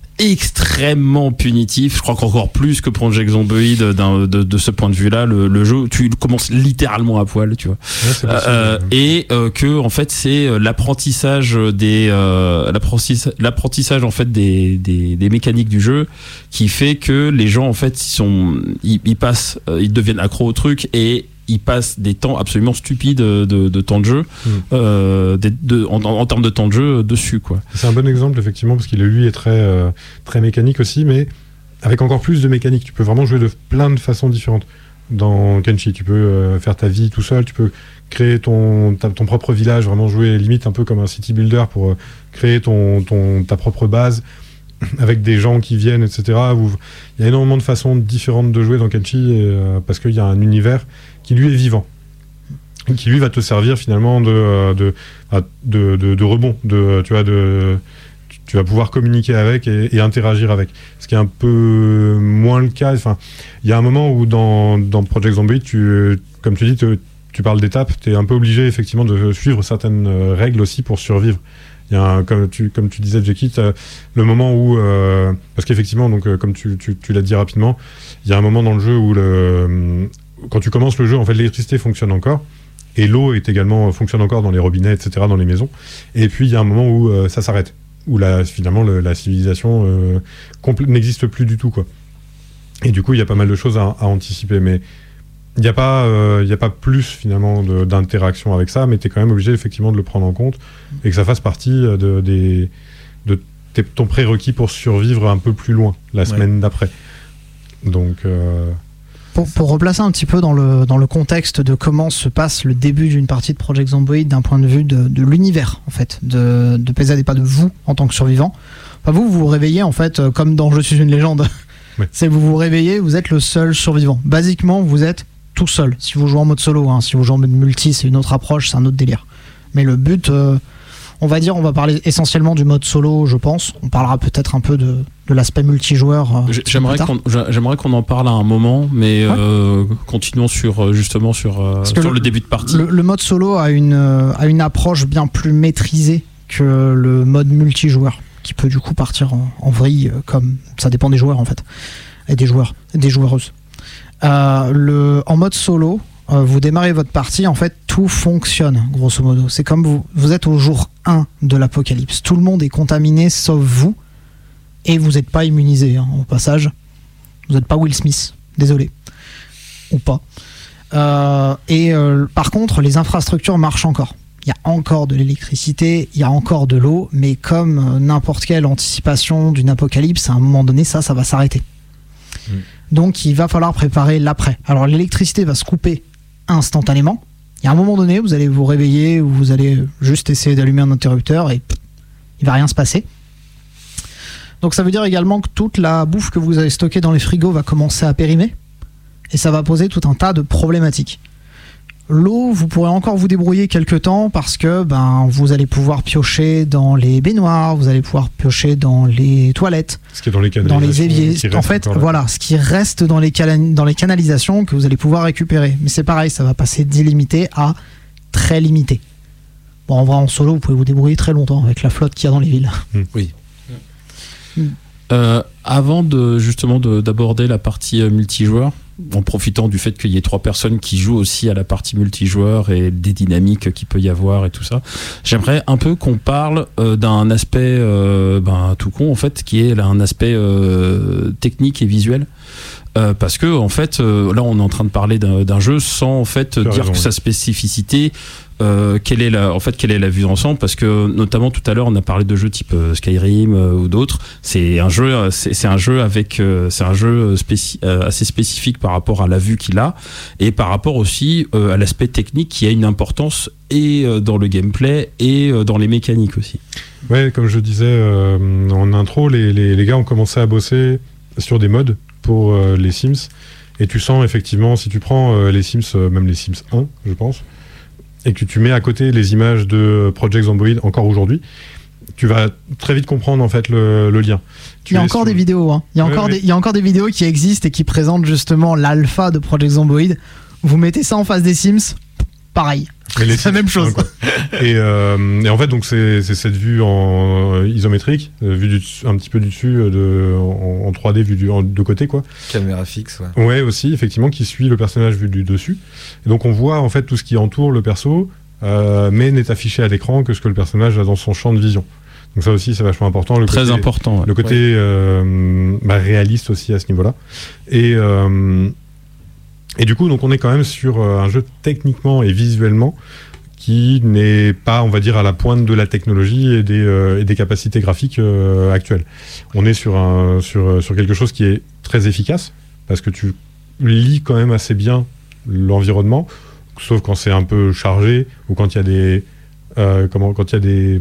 extrêmement punitif. Je crois qu'encore plus que Project Zomboid de, de ce point de vue-là, le, le jeu, tu commences littéralement à poil, tu vois. Ouais, euh, et euh, que en fait, c'est l'apprentissage des euh, l'apprentissage, l'apprentissage en fait des, des des mécaniques du jeu qui fait que les gens en fait ils sont ils, ils passent euh, ils deviennent accros au truc et ils passent des temps absolument stupides de, de, de temps de jeu, mmh. euh, de, de, en, en termes de temps de jeu dessus, quoi. C'est un bon exemple, effectivement, parce qu'il lui est très, euh, très mécanique aussi, mais avec encore plus de mécanique. Tu peux vraiment jouer de plein de façons différentes. Dans Kenshi, tu peux euh, faire ta vie tout seul, tu peux créer ton, ta, ton propre village, vraiment jouer limite un peu comme un city builder pour euh, créer ton, ton, ta propre base avec des gens qui viennent, et cetera. Où il y a énormément de façons différentes de jouer dans Kenshi euh, parce qu'il y a un univers qui lui est vivant, qui lui va te servir finalement de de de, de, de rebond, de tu vois de tu vas pouvoir communiquer avec et, et interagir avec, ce qui est un peu moins le cas. Enfin, il y a un moment où dans dans Project Zomboid, tu comme tu dis, te, tu parles d'étapes, tu es un peu obligé effectivement de suivre certaines règles aussi pour survivre. Il y a un, comme tu comme tu disais, Jackie, le moment où euh, parce qu'effectivement donc comme tu tu, tu l'as dit rapidement, il y a un moment dans le jeu où le quand tu commences le jeu, en fait, l'électricité fonctionne encore et l'eau est également fonctionne encore dans les robinets, et cetera, dans les maisons. Et puis il y a un moment où euh, ça s'arrête, où la, finalement le, la civilisation euh, compl- n'existe plus du tout, quoi. Et du coup, il y a pas mal de choses à, à anticiper, mais il n'y a pas, euh, il y a pas plus finalement de, d'interaction avec ça, mais tu es quand même obligé effectivement de le prendre en compte et que ça fasse partie de, des, de tes, ton prérequis pour survivre un peu plus loin la semaine ouais. d'après. Donc euh, Pour, pour replacer un petit peu dans le, dans le contexte de comment se passe le début d'une partie de Project Zomboid d'un point de vue de, de l'univers, en fait, de, de P Z et pas de vous en tant que survivant. Enfin, vous, vous vous réveillez, en fait, comme dans Je suis une légende. Oui. C'est vous vous réveillez, vous êtes le seul survivant. Basiquement, vous êtes tout seul. Si vous jouez en mode solo, hein, si vous jouez en mode multi, c'est une autre approche, c'est un autre délire. Mais le but, euh, on va dire, on va parler essentiellement du mode solo, je pense. On parlera peut-être un peu de, de l'aspect multijoueur. Euh, j'aimerais, qu'on, j'aimerais qu'on en parle à un moment, mais ouais. euh, continuons sur, justement sur, euh, sur le, le début de partie. Le, le mode solo a une, a une approche bien plus maîtrisée que le mode multijoueur, qui peut du coup partir en, en vrille, comme ça dépend des joueurs en fait, et des joueurs, et des joueuses. Euh, le, en mode solo, euh, vous démarrez votre partie, en fait tout fonctionne grosso modo. C'est comme vous, vous êtes au jour un de l'apocalypse. Tout le monde est contaminé sauf vous, et vous n'êtes pas immunisé hein, au passage. Vous n'êtes pas Will Smith, désolé, ou pas. Euh, et euh, par contre, les infrastructures marchent encore. Il y a encore de l'électricité, il y a encore de l'eau, mais comme n'importe quelle anticipation d'une apocalypse, à un moment donné, ça, ça va s'arrêter. Mmh. Donc, il va falloir préparer l'après. Alors, l'électricité va se couper instantanément. Il y a un moment donné, vous allez vous réveiller ou vous allez juste essayer d'allumer un interrupteur et pff, il va rien se passer. Donc, ça veut dire également que toute la bouffe que vous avez stockée dans les frigos va commencer à périmer et ça va poser tout un tas de problématiques. L'eau, vous pourrez encore vous débrouiller quelques temps parce que ben, vous allez pouvoir piocher dans les baignoires, vous allez pouvoir piocher dans les toilettes, ce qui est dans les, dans les éviers. En fait, voilà, ce qui reste dans les, cala- dans les canalisations que vous allez pouvoir récupérer. Mais c'est pareil, ça va passer d'illimité à très limité. Bon, en vrai, en solo, vous pouvez vous débrouiller très longtemps avec la flotte qu'il y a dans les villes. Mmh. Oui. Mmh. Euh, avant de justement de, d'aborder la partie euh, multijoueur, en profitant du fait qu'il y ait trois personnes qui jouent aussi à la partie multijoueur et des dynamiques qu'il peut y avoir et tout ça, j'aimerais un peu qu'on parle euh, d'un aspect euh, ben, tout con en fait, qui est là, un aspect euh, technique et visuel. Euh, parce que en fait, euh, là, on est en train de parler d'un, d'un jeu sans en fait dire raison, que oui. sa spécificité, euh, quelle est la, en fait, quelle est la vue d'ensemble. Parce que notamment tout à l'heure, on a parlé de jeux type euh, Skyrim euh, ou d'autres. C'est un jeu, c'est, c'est un jeu avec, euh, c'est un jeu spéci- euh, assez spécifique par rapport à la vue qu'il a et par rapport aussi euh, à l'aspect technique qui a une importance et euh, dans le gameplay et euh, dans les mécaniques aussi. Ouais, comme je disais euh, en intro, les, les, les gars ont commencé à bosser sur des mods pour euh, les Sims et tu sens effectivement si tu prends euh, les Sims, euh, même les Sims un je pense, et que tu mets à côté les images de Project Zomboid encore aujourd'hui, tu vas très vite comprendre en fait le, le lien. Tu il y a encore sur... des vidéos hein. il, y a ouais, encore ouais. Des, il y a encore des vidéos qui existent et qui présentent justement l'alpha de Project Zomboid. Vous mettez ça en face des Sims, pareil. Mais c'est la même chose. et, euh, et en fait, donc c'est, c'est cette vue en euh, isométrique, euh, vue du, un petit peu du dessus, euh, de, en, en trois D, vue du, en, de côté, quoi. Caméra fixe, ouais. Ouais, aussi, effectivement, qui suit le personnage vu du dessus. Et donc on voit en fait tout ce qui entoure le perso, euh, mais n'est affiché à l'écran que ce que le personnage a dans son champ de vision. Donc ça aussi, c'est vachement important. Le Très côté, important. Ouais. Le côté ouais. euh, bah, réaliste aussi à ce niveau-là. Et euh, Et du coup, donc on est quand même sur un jeu techniquement et visuellement qui n'est pas, on va dire, à la pointe de la technologie et des, euh, et des capacités graphiques euh, actuelles. On est sur, un, sur, sur quelque chose qui est très efficace, parce que tu lis quand même assez bien l'environnement, sauf quand c'est un peu chargé, ou quand il y a des... Euh, comment, quand il y a des...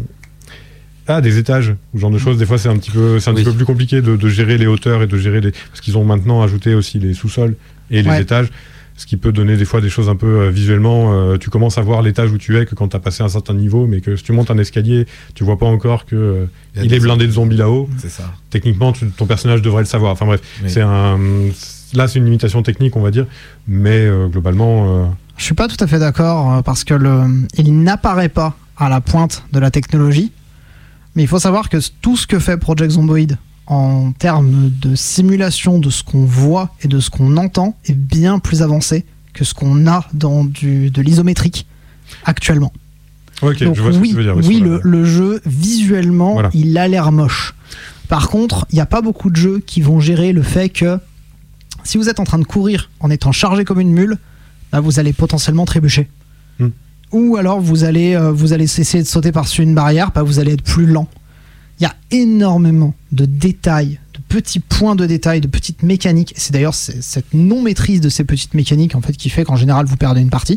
Ah, des étages, ou ce genre de choses. Des fois, c'est un petit peu, c'est un oui. petit peu plus compliqué de, de gérer les hauteurs et de gérer les... Parce qu'ils ont maintenant ajouté aussi les sous-sols et les ouais. étages, ce qui peut donner des fois des choses un peu euh, visuellement. Euh, tu commences à voir l'étage où tu es que quand tu as passé un certain niveau, mais que si tu montes un escalier, tu vois pas encore que euh, il est blindé de zombies là-haut. C'est ça. Techniquement, tu, ton personnage devrait le savoir. Enfin bref, oui. c'est un... Là, c'est une limitation technique, on va dire, mais euh, globalement... Euh... Je suis pas tout à fait d'accord, parce que le... il n'apparaît pas à la pointe de la technologie, mais il faut savoir que tout ce que fait Project Zomboid en termes de simulation de ce qu'on voit et de ce qu'on entend est bien plus avancé que ce qu'on a dans du, de l'isométrique actuellement. Okay, Donc je vois oui, ce que tu veux dire, oui le, le jeu, visuellement, voilà. il a l'air moche. Par contre, il n'y a pas beaucoup de jeux qui vont gérer le fait que si vous êtes en train de courir en étant chargé comme une mule, bah vous allez potentiellement trébucher. Hmm. Ou alors vous allez, euh, vous allez essayer de sauter par-dessus une barrière, bah vous allez être plus lent. Il y a énormément de détails, de petits points de détail, de petites mécaniques. C'est d'ailleurs c'est cette non-maîtrise de ces petites mécaniques en fait qui fait qu'en général vous perdez une partie.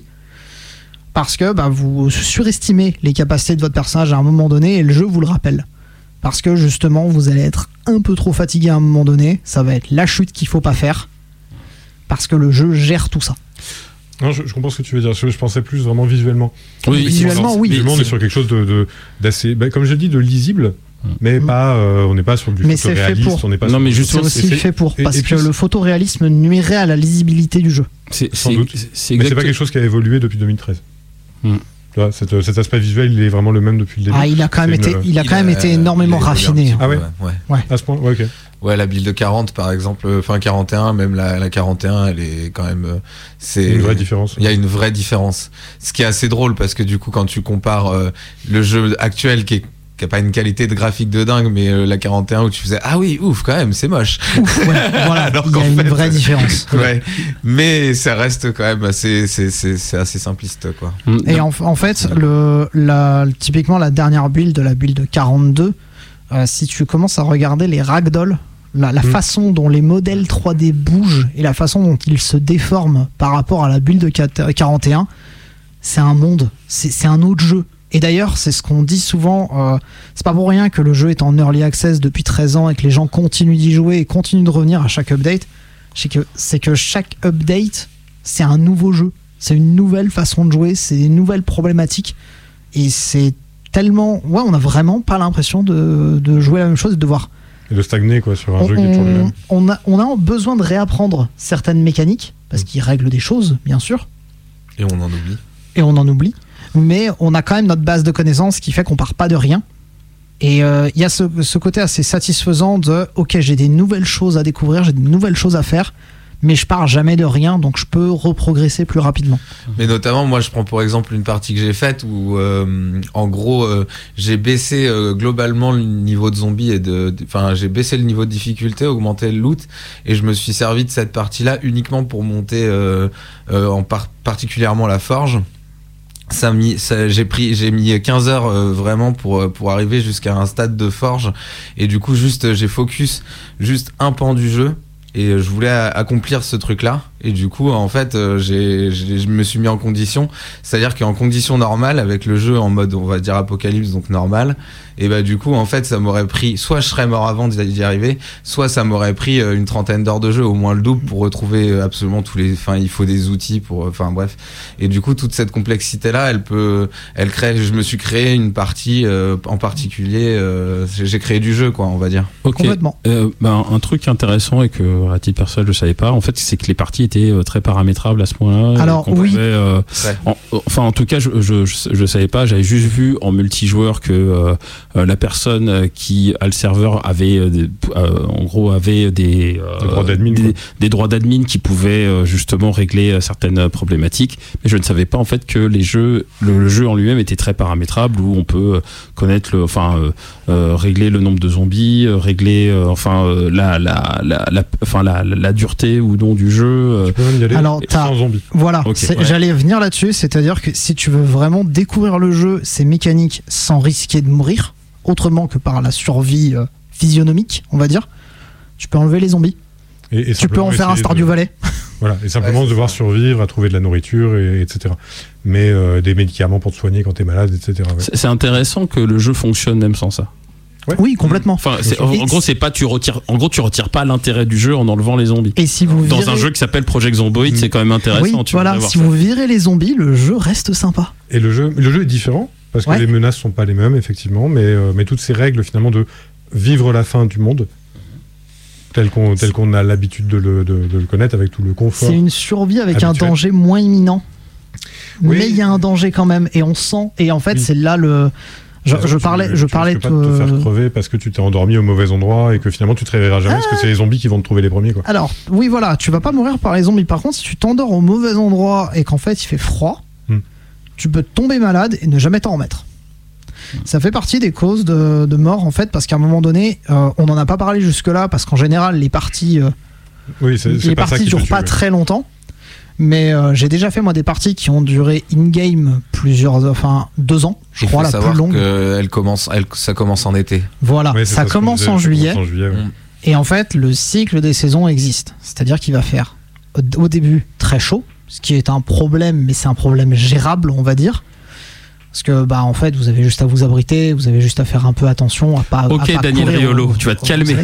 Parce que bah, vous surestimez les capacités de votre personnage à un moment donné et le jeu vous le rappelle. Parce que justement vous allez être un peu trop fatigué à un moment donné, ça va être la chute qu'il faut pas faire. Parce que le jeu gère tout ça. Non, je, je comprends ce que tu veux dire. Je, je pensais plus vraiment visuellement. Oui, visuellement, alors, oui. Visuellement, on est sur quelque chose de, de d'assez, bah, comme j'ai dit, de lisible, mais mmh. pas. Euh, on n'est pas sur du mais photoréalisme. C'est fait pour. On n'est pas. Non, sur mais c'est aussi fait, fait pour, parce et, et que le photoréalisme nuirait à la lisibilité du jeu. C'est, sans c'est, doute. C'est, c'est mais c'est pas quelque chose qui a évolué depuis deux mille treize. Mmh. Là, cet, cet aspect visuel, il est vraiment le même depuis le début. Ah, il a quand même c'est été, une... il a quand il même a, été énormément raffiné. Ah ouais. ouais. Ouais. À ce point, ouais, ok. Ouais, la build quarante par exemple, enfin quarante et un, même la, la quarante et un, elle est quand même. C'est une vraie différence. Il y a une vraie différence. Ce qui est assez drôle parce que du coup, quand tu compares euh, le jeu actuel qui est qui a pas une qualité de graphique de dingue, mais euh, la quarante et un où tu faisais ah oui ouf quand même c'est moche. Ouf, ouais, voilà. Alors il y a une fait, vraie différence. Ouais, mais ça reste quand même assez c'est c'est c'est assez simpliste quoi. Et en, en fait le la typiquement la dernière build, la build quarante-deux, euh, si tu commences à regarder les ragdoll, la, la mmh. façon dont les modèles trois D bougent et la façon dont ils se déforment par rapport à la build quarante et un, c'est un monde, c'est c'est un autre jeu. Et d'ailleurs, c'est ce qu'on dit souvent, euh, c'est pas pour rien que le jeu est en early access depuis treize ans et que les gens continuent d'y jouer et continuent de revenir à chaque update. C'est que, c'est que chaque update, c'est un nouveau jeu. C'est une nouvelle façon de jouer, c'est une nouvelle problématique. Et c'est tellement... Ouais, on a vraiment pas l'impression de, de jouer la même chose et de voir... Et de stagner, quoi, sur un on, jeu qui est toujours le même. On a, on a besoin de réapprendre certaines mécaniques, parce mmh. qu'ils règlent des choses, bien sûr. Et on en oublie. Et on en oublie. Mais on a quand même notre base de connaissances qui fait qu'on part pas de rien. Et il euh, y a ce, ce côté assez satisfaisant de ok, j'ai des nouvelles choses à découvrir, j'ai des nouvelles choses à faire, mais je pars jamais de rien, donc je peux reprogresser plus rapidement. Mais notamment, moi je prends pour exemple une partie que j'ai faite où euh, en gros euh, j'ai baissé euh, globalement le niveau de zombies et de, enfin j'ai baissé le niveau de difficulté, augmenté le loot, et je me suis servi de cette partie-là uniquement pour monter euh, euh, en par- particulièrement la forge. Ça, mis, ça j'ai pris j'ai mis quinze heures euh, vraiment pour pour arriver jusqu'à un stade de forge, et du coup juste j'ai focus juste un pan du jeu et je voulais accomplir ce truc là, et du coup en fait j'ai, j'ai je me suis mis en condition, c'est-à-dire qu'en condition normale avec le jeu en mode on va dire apocalypse, donc normal, et bah du coup en fait ça m'aurait pris, soit je serais mort avant d'y arriver, soit ça m'aurait pris une trentaine d'heures de jeu, au moins le double, pour retrouver absolument tous les, enfin il faut des outils pour, enfin bref, et du coup toute cette complexité là elle peut, elle crée, je me suis créé une partie euh, en particulier, euh, j'ai créé du jeu quoi, on va dire. Ok. Complètement. Euh, ben, un truc intéressant et que à titre personnel je savais pas en fait, c'est que les parties étaient euh, très paramétrables à ce point-là. Alors oui. Pouvait, euh, ouais. en, enfin en tout cas je je je, je savais pas, j'avais juste vu en multijoueur que euh, Euh, la personne qui a le serveur avait euh, des, euh, en gros avait des, euh, des, droits d'admin, des, des droits d'admin qui pouvaient euh, justement régler euh, certaines problématiques, mais je ne savais pas en fait que les jeux le, le jeu en lui-même était très paramétrable, où on peut connaître le, enfin euh, euh, régler le nombre de zombies, euh, régler euh, enfin euh, la la la la enfin la, la, la dureté ou non du jeu. Euh. Tu peux même y aller Alors, sans zombies. Voilà, okay, ouais. J'allais venir là-dessus, c'est-à-dire que si tu veux vraiment découvrir le jeu, ses mécaniques, sans risquer de mourir autrement que par la survie euh, physionomique, on va dire, tu peux enlever les zombies. Et, et tu peux en faire un Stardew Valley. Voilà, et simplement ouais, devoir ça. survivre, à trouver de la nourriture, et, etc. Mais euh, des médicaments pour te soigner quand t'es malade, et cetera. Ouais. C'est, c'est intéressant que le jeu fonctionne même sans ça. Ouais. Oui, complètement. Enfin, c'est, en, en gros, c'est pas tu retires. En gros, tu retires pas l'intérêt du jeu en enlevant les zombies. Et si vous dans virez... un jeu qui s'appelle Project Zomboid, mmh. c'est quand même intéressant. Oui, tu voilà. Si vous virez les zombies, le jeu reste sympa. Et le jeu, le jeu est différent. Parce que ouais. les menaces sont pas les mêmes, effectivement, mais, euh, mais toutes ces règles, finalement, de vivre la fin du monde, tel qu'on, tel qu'on a l'habitude de le, de, de le connaître, avec tout le confort. C'est une survie avec habituel. un danger moins imminent. Oui. Mais il y a un danger quand même, et on sent, et en fait, oui. c'est là le... Je, je parlais, tu, je tu parlais pas de te faire crever parce que tu t'es endormi au mauvais endroit et que finalement tu te réveilleras jamais ah. parce que c'est les zombies qui vont te trouver les premiers, quoi. Alors, oui, voilà, tu vas pas mourir par les zombies. Par contre, si tu t'endors au mauvais endroit et qu'en fait il fait froid, hmm. tu peux tomber malade et ne jamais t'en remettre. Ça fait partie des causes de, de mort en fait, parce qu'à un moment donné, euh, on n'en a pas parlé jusque-là, parce qu'en général les parties, euh, oui, c'est, c'est les pas parties durent pas tuer. très longtemps. Mais euh, j'ai déjà fait moi des parties qui ont duré in-game plusieurs, enfin deux ans, je Il crois, faut la plus longue. Que elle commence, elle, ça commence en été. Voilà, ouais, ça, ça commence disait, en juillet. Ça commence en juillet ouais. Et en fait, le cycle des saisons existe. C'est-à-dire qu'il va faire au début très chaud, ce qui est un problème, mais c'est un problème gérable, on va dire. Parce que, bah, en fait, vous avez juste à vous abriter, vous avez juste à faire un peu attention à pas. Ok, à pas Daniel courir, Riolo, au, tu vas te calmer.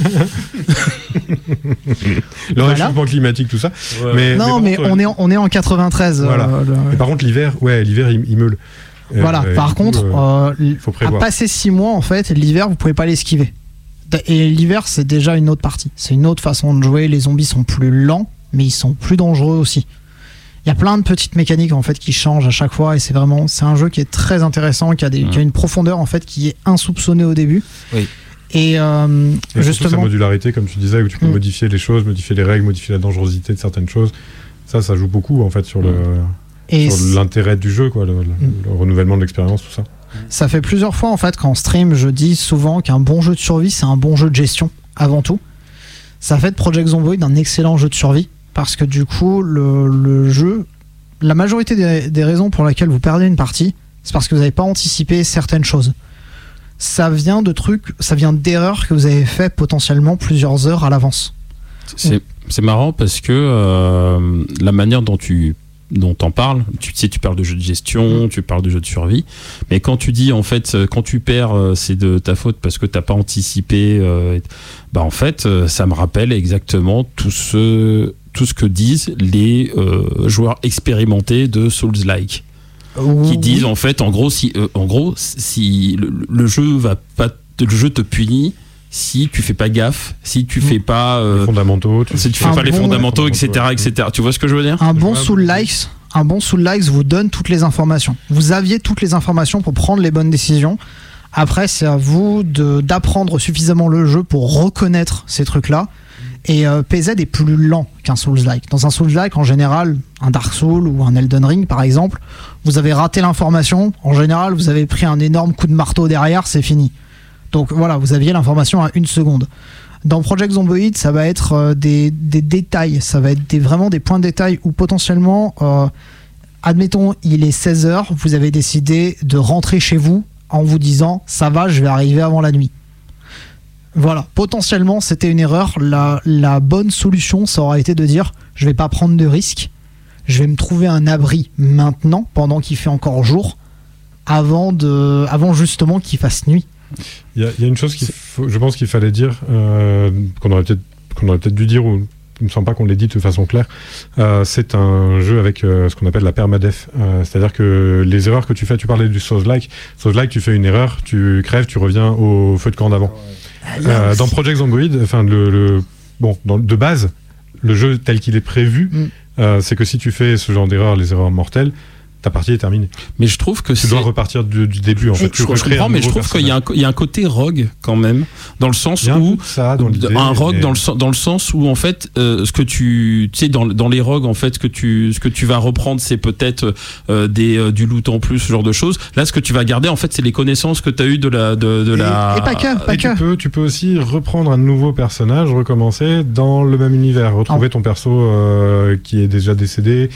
Le voilà. réchauffement climatique, tout ça. Ouais. Mais, non, mais, mais contre, on, est en, on est en quatre-vingt-treize. Voilà. Euh, le... Et par contre, l'hiver, ouais, l'hiver, il, il meule. Voilà, euh, par contre, coup, euh, euh, faut à passer six mois, en fait, l'hiver, vous pouvez pas l'esquiver. Et l'hiver, c'est déjà une autre partie. C'est une autre façon de jouer. Les zombies sont plus lents, mais ils sont plus dangereux aussi. Il y a plein de petites mécaniques en fait qui changent à chaque fois et c'est vraiment c'est un jeu qui est très intéressant, qui a, des, mmh. qui a une profondeur en fait qui est insoupçonnée au début. Oui. Et, euh, et justement sa modularité, comme tu disais, où tu peux mmh. modifier les choses, modifier les règles, modifier la dangerosité de certaines choses. Ça, ça joue beaucoup en fait sur le et sur l'intérêt du jeu, quoi, le, le, mmh. le renouvellement de l'expérience, tout ça. Ça fait plusieurs fois en fait qu'en stream je dis souvent qu'un bon jeu de survie c'est un bon jeu de gestion avant tout. Ça fait de Project Zomboid un excellent jeu de survie parce que du coup le, le jeu, la majorité des, des raisons pour lesquelles vous perdez une partie c'est parce que vous n'avez pas anticipé certaines choses. Ça vient de trucs, ça vient d'erreurs que vous avez fait potentiellement plusieurs heures à l'avance. C'est, c'est marrant parce que euh, la manière dont tu dont t'en parles, tu sais, tu parles de jeu de gestion, mmh. tu parles de jeu de survie, mais quand tu dis en fait, quand tu perds, c'est de ta faute parce que t'as pas anticipé, euh, bah en fait, ça me rappelle exactement tout ce tout ce que disent les euh, joueurs expérimentés de Souls-like, mmh. qui disent en fait, en gros, si euh, en gros, si le, le jeu va pas, le jeu te punit. Si tu fais pas gaffe, si tu fais pas euh, les fondamentaux, tu si tu fais pas bon, les fondamentaux, ouais, et cetera, et cetera. Tu vois ce que je veux dire ? Un bon Souls-like, un bon Souls-like vous donne toutes les informations. Vous aviez toutes les informations pour prendre les bonnes décisions. Après, c'est à vous de d'apprendre suffisamment le jeu pour reconnaître ces trucs-là. Et euh, P Z est plus lent qu'un Souls-like. Dans un Souls-like, en général, un Dark Souls ou un Elden Ring, par exemple, vous avez raté l'information. En général, vous avez pris un énorme coup de marteau derrière, c'est fini. Donc voilà, vous aviez l'information à une seconde. Dans Project Zomboid, ça va être euh, des, des détails, ça va être des, vraiment des points de détail où potentiellement, euh, admettons, il est seize heures, vous avez décidé de rentrer chez vous en vous disant « ça va, je vais arriver avant la nuit ». Voilà, potentiellement, c'était une erreur. La, la bonne solution, ça aurait été de dire « je vais pas prendre de risques, je vais me trouver un abri maintenant, pendant qu'il fait encore jour, avant, de, avant justement qu'il fasse nuit ». Il y, y a une chose qu'il faut, je pense qu'il fallait dire, euh, qu'on aurait peut-être qu'on aurait peut-être dû dire, ou il me semble pas qu'on l'ait dit de façon claire. Euh, c'est un jeu avec euh, ce qu'on appelle la permadef. Euh, c'est-à-dire que les erreurs que tu fais, tu parlais du Souls-like. Souls-like, tu fais une erreur, tu crèves, tu reviens au feu de camp d'avant. Euh, dans Project Zomboid, enfin le, le bon, dans, de base, le jeu tel qu'il est prévu, mm. euh, c'est que si tu fais ce genre d'erreur, les erreurs mortelles, ta partie est terminée. Mais je trouve que tu c'est... dois repartir du, du début en fait. Je, tu je comprends, mais je trouve qu'il y a, un, il y a un côté rogue quand même, dans le sens il y a où un, ça, dans l'idée, un rogue mais... dans le dans le sens où en fait euh, ce que tu tu sais dans dans les rogues en fait ce que tu ce que tu vas reprendre c'est peut-être euh, des euh, du loot en plus, ce genre de choses. Là, ce que tu vas garder en fait c'est les connaissances que tu as eues de la de, de et, la et pas que pas et que. Tu peux tu peux aussi reprendre un nouveau personnage, recommencer dans le même univers, retrouver oh. ton perso euh, qui est déjà décédé.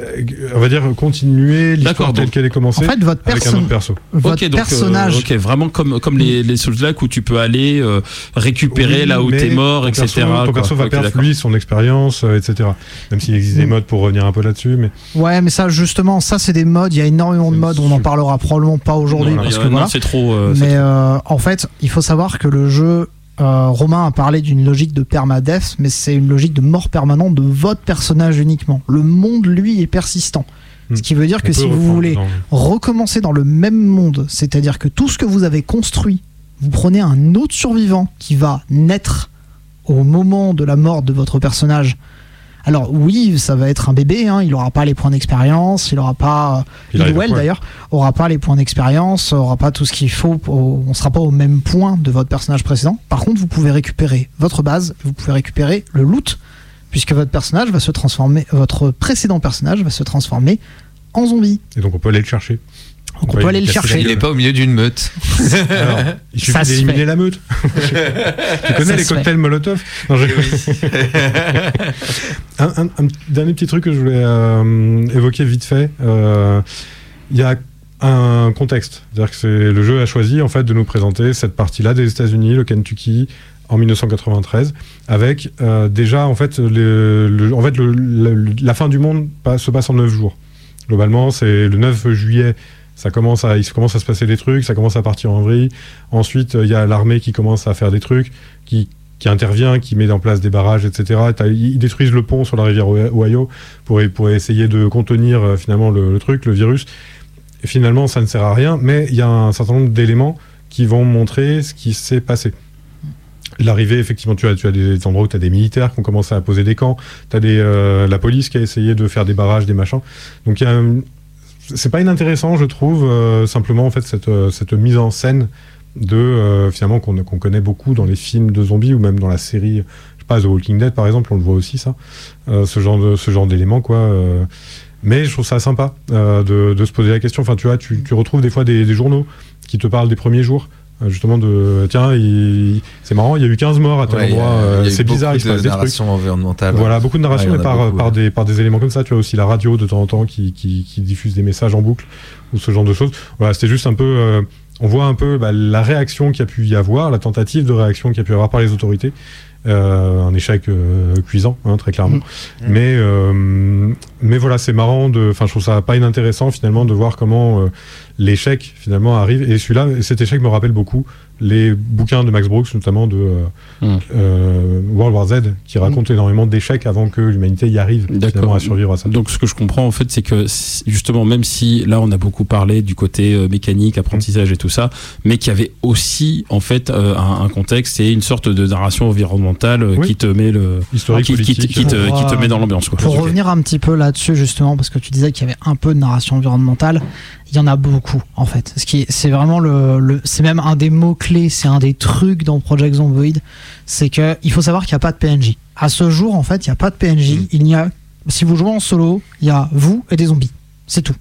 On va dire continuer l'histoire telle qu'elle est commencée. En fait, votre avec perso- un autre perso. Votre okay, donc, personnage. Euh, ok, vraiment comme comme les les Souls-like où tu peux aller euh, récupérer oui, là où t'es mort, et cetera. Ton perso va okay, perdre lui son expérience, euh, et cetera. Même s'il existe mmh. des modes pour revenir un peu là-dessus, mais. Ouais, mais ça justement, ça c'est des modes. Il y a énormément de modes. On en parlera probablement pas aujourd'hui non, parce a, que non, voilà. c'est trop. Euh, mais c'est euh, en fait, il faut savoir que le jeu. Euh, Romain a parlé d'une logique de permadeath, mais c'est une logique de mort permanente de votre personnage uniquement. Le monde, lui, est persistant. Mmh. Ce qui veut dire On que si vous voulez dans... recommencer dans le même monde, c'est-à-dire que tout ce que vous avez construit, vous prenez un autre survivant qui va naître au moment de la mort de votre personnage. Alors oui, ça va être un bébé, hein, il n'aura pas les points d'expérience, il n'aura pas... Lilwell d'ailleurs, n'aura pas les points d'expérience, n'aura pas tout ce qu'il faut, au, on ne sera pas au même point de votre personnage précédent. Par contre, vous pouvez récupérer votre base, vous pouvez récupérer le loot, puisque votre personnage va se transformer, votre précédent personnage va se transformer en zombie. Et donc on peut aller le chercher. Donc on, on peut aller le chercher. Il n'est pas au milieu d'une meute. Alors, il suffit d'éliminer la meute. Tu connais ça les cocktails fait. Molotov non, je... un, un, un dernier petit truc que je voulais euh, évoquer vite fait. Il euh, y a un contexte. C'est-à-dire que c'est, le jeu a choisi en fait, de nous présenter cette partie-là des États-Unis, le Kentucky, en mille neuf cent quatre-vingt-treize, avec euh, déjà en fait, le, le, en fait le, le, la fin du monde passe, se passe en neuf jours. Globalement, c'est le neuf juillet, ça commence à, il commence à se passer des trucs, ça commence à partir en vrille. Ensuite, il y a l'armée qui commence à faire des trucs, qui, qui intervient, qui met en place des barrages, et cetera. T'as, ils détruisent le pont sur la rivière Ohio pour, pour essayer de contenir euh, finalement le, le truc, le virus. Et finalement, ça ne sert à rien, mais il y a un certain nombre d'éléments qui vont montrer ce qui s'est passé. L'arrivée, effectivement, tu as, tu as des endroits où tu as des militaires qui ont commencé à poser des camps, tu as euh, la police qui a essayé de faire des barrages, des machins. Donc, il y a, c'est pas inintéressant, je trouve, euh, simplement, en fait, cette, cette mise en scène de, euh, finalement, qu'on, qu'on connaît beaucoup dans les films de zombies ou même dans la série, je sais pas, The Walking Dead, par exemple, on le voit aussi, ça, euh, ce genre de, ce genre d'éléments, quoi. Euh, mais je trouve ça sympa euh, de, de se poser la question. Enfin, tu vois, tu, tu retrouves des fois des, des journaux qui te parlent des premiers jours. Justement de tiens il, c'est marrant il y a eu quinze morts à tel ouais, endroit euh, c'est bizarre il se passe des trucs environnementale voilà ouais. Beaucoup de narration ouais, mais par, beaucoup, par, ouais. des, par des éléments comme ça tu vois aussi la radio de temps en temps qui, qui, qui diffuse des messages en boucle ou ce genre de choses voilà c'était juste un peu euh, on voit un peu bah, la réaction qu'il y a pu y avoir la tentative de réaction qu'il y a pu y avoir par les autorités euh, un échec euh, cuisant hein, très clairement mmh. mais euh, mais voilà c'est marrant de enfin je trouve ça pas inintéressant finalement de voir comment euh, l'échec finalement arrive et celui-là cet échec me rappelle beaucoup les bouquins de Max Brooks notamment de euh, mmh. euh, World War Z qui racontent mmh. énormément d'échecs avant que l'humanité y arrive finalement à survivre à ça. Donc ce que je comprends en fait c'est que justement même si là on a beaucoup parlé du côté euh, mécanique, apprentissage mmh. et tout ça, mais qu'il y avait aussi en fait euh, un, un contexte et une sorte de narration environnementale euh, oui. qui te met le historique qui, politique, qui, qui, te, pour, qui te met dans l'ambiance quoi. Pour okay. revenir un petit peu là-dessus justement parce que tu disais qu'il y avait un peu de narration environnementale, il y en a beaucoup en fait. Ce qui c'est vraiment le, le c'est même un des mots clés, c'est un des trucs dans Project Zomboid, c'est que il faut savoir qu'il n'y a pas de P N J. À ce jour en fait, il n'y a pas de P N J. Mmh. Il n'y a si vous jouez en solo, il y a vous et des zombies. C'est tout.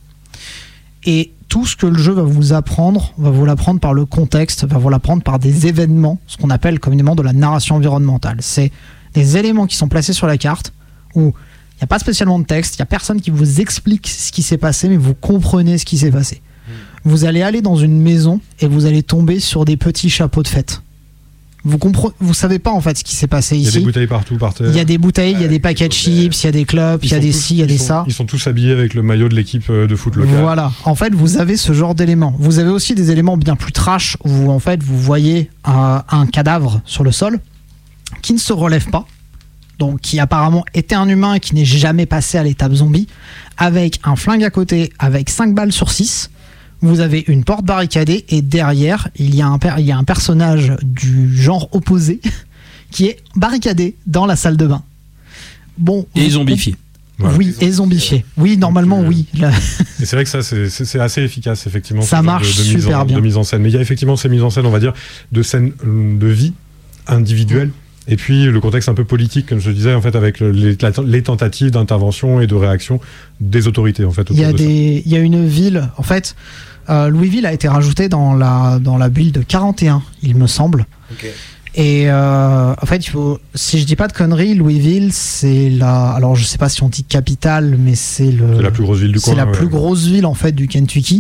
Et tout ce que le jeu va vous apprendre, va vous l'apprendre par le contexte, va vous l'apprendre par des événements, ce qu'on appelle communément de la narration environnementale. C'est des éléments qui sont placés sur la carte où il n'y a pas spécialement de texte, il n'y a personne qui vous explique ce qui s'est passé, mais vous comprenez ce qui s'est passé. Mmh. Vous allez aller dans une maison et vous allez tomber sur des petits chapeaux de fête. Vous comprenez, vous savez pas en fait ce qui s'est passé ici. Il y a des bouteilles partout par terre. Il y a des bouteilles, il y a des paquets de chips, il y a des clopes, il y a des ci, il y a des ça. Ils sont tous habillés avec le maillot de l'équipe de foot locale. Voilà. En fait, vous avez ce genre d'éléments. Vous avez aussi des éléments bien plus trash où en fait vous voyez un, un cadavre sur le sol qui ne se relève pas. Donc qui apparemment était un humain et qui n'est jamais passé à l'étape zombie, avec un flingue à côté, avec cinq balles sur six. Vous avez une porte barricadée et derrière, il y a un, per- il y a un personnage du genre opposé qui est barricadé dans la salle de bain. Bon, et zombifié. Voilà. Oui, et zombifié. Oui, normalement, Donc, euh, oui. Là. Et c'est vrai que ça, c'est, c'est, c'est assez efficace, effectivement. Ça marche de, de super mise en, bien. De mise en scène. Mais il y a effectivement ces mises en scène, on va dire, de scènes de vie individuelle. Et puis le contexte un peu politique, comme je disais, en fait, avec le, les, les tentatives d'intervention et de réaction des autorités, en fait. Il y a des, il y a une ville, en fait, euh, Louisville a été rajouté dans la dans la build quarante et un, il me semble. Okay. Et euh, en fait, il faut, si je dis pas de conneries, Louisville, c'est la, alors je sais pas si on dit capitale, mais c'est le, c'est la plus grosse ville du coin. C'est la ouais. plus grosse ville en fait du Kentucky.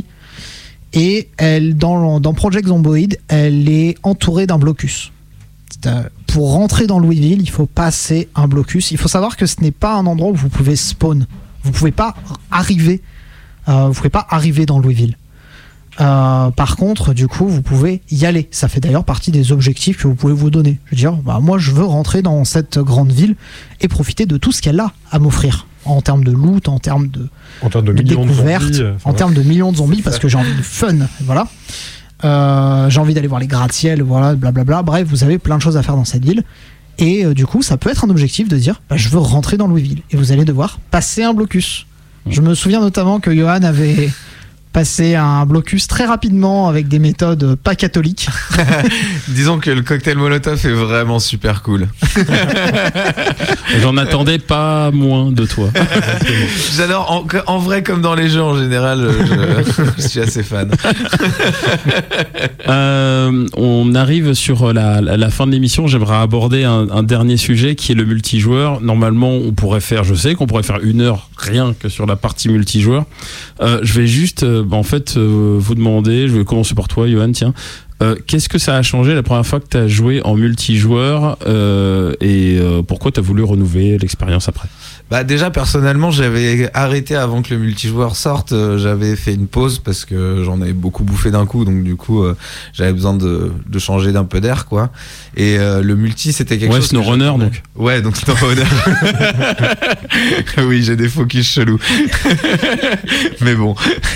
Et elle, dans dans Project Zomboid, elle est entourée d'un blocus. Pour rentrer dans Louisville, il faut passer un blocus. Il faut savoir que ce n'est pas un endroit où vous pouvez spawn. Vous pouvez pas arriver. Euh, vous pouvez pas arriver dans Louisville. Euh, par contre, du coup, vous pouvez y aller. Ça fait d'ailleurs partie des objectifs que vous pouvez vous donner. Je veux dire, bah, moi, je veux rentrer dans cette grande ville et profiter de tout ce qu'elle a à m'offrir en termes de loot, en termes de, en termes de, de millions découverte, de zombies, en termes de millions de zombies, parce que j'ai envie de fun. Voilà. Euh, j'ai envie d'aller voir les gratte-ciel, voilà, blablabla. Bref, vous avez plein de choses à faire dans cette ville. Et euh, du coup, ça peut être un objectif de dire bah, je veux rentrer dans Louisville. Et vous allez devoir passer un blocus. Mmh. Je me souviens notamment que Johan avait passé un blocus très rapidement avec des méthodes pas catholiques. Disons que le cocktail Molotov est vraiment super cool. J'en attendais pas moins de toi. J'adore, en, en vrai comme dans les jeux en général, je, je suis assez fan. euh, on arrive sur la, la, la fin de l'émission. J'aimerais aborder un, un dernier sujet qui est le multijoueur. Normalement, on pourrait faire, je sais qu'on pourrait faire une heure rien que sur la partie multijoueur. Euh, je vais juste, euh, en fait, euh, vous demander, je vais commencer par toi, Johan, tiens. Euh, qu'est-ce que ça a changé la première fois que tu as joué en multijoueur euh, et euh, pourquoi tu as voulu renouveler l'expérience après? Bah déjà personnellement j'avais arrêté avant que le multijoueur sorte, euh, j'avais fait une pause parce que j'en avais beaucoup bouffé d'un coup, donc du coup euh, j'avais besoin de, de changer d'un peu d'air quoi. Et euh, le multi c'était quelque ouais, chose. Ouais, SnowRunner donc. Ouais, donc SnowRunner. Oui, j'ai des focus chelous. Mais bon.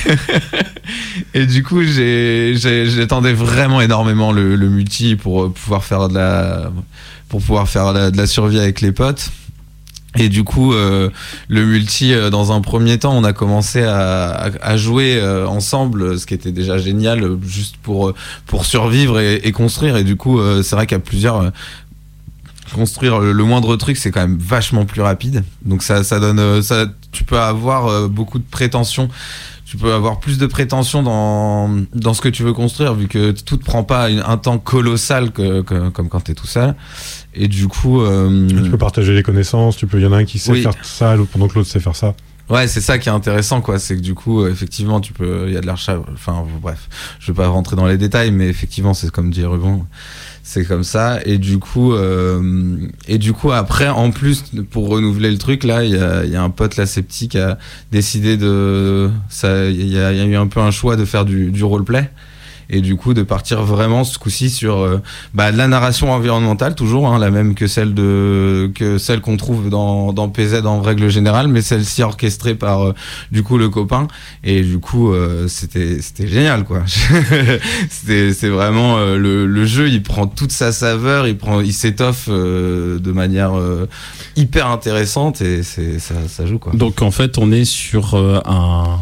Et du coup j'ai, j'ai, j'attendais vraiment énormément le, le multi pour pouvoir faire de la pour pouvoir faire la, de la survie avec les potes. Et du coup, euh, le multi, euh, dans un premier temps, on a commencé à, à, à jouer euh, ensemble, ce qui était déjà génial, euh, juste pour pour survivre et, et construire. Et du coup, euh, c'est vrai qu'à plusieurs, euh, construire le, le moindre truc, c'est quand même vachement plus rapide. Donc ça, ça donne, euh, ça, tu peux avoir euh, beaucoup de prétentions. Tu peux avoir plus de prétention dans dans ce que tu veux construire, vu que tout ne prend pas un temps colossal que, que, comme quand t'es tout seul. Et du coup, euh... tu peux partager les connaissances. Tu peux, il y en a un qui sait oui. faire ça, l'autre pendant que l'autre sait faire ça. Ouais, c'est ça qui est intéressant, quoi. C'est que du coup, effectivement, tu peux, il y a de l'archive. Enfin, bref, je vais pas rentrer dans les détails, mais effectivement, c'est comme dit Ruban, c'est comme ça. Et du coup, euh... et du coup, après, en plus, pour renouveler le truc, là, il y a, y a un pote, la Sceptique, qui a décidé de, ça, il y a, y a eu un peu un choix de faire du, du roleplay. Et du coup de partir vraiment ce coup-ci sur euh, bah, de la narration environnementale toujours hein, la même que celle de que celle qu'on trouve dans dans P Z en règle générale, mais celle-ci orchestrée par euh, du coup le copain. Et du coup euh, c'était c'était génial quoi. c'était c'est vraiment euh, le le jeu il prend toute sa saveur, il prend il s'étoffe euh, de manière euh, hyper intéressante et c'est ça ça joue quoi. Donc en fait on est sur euh, un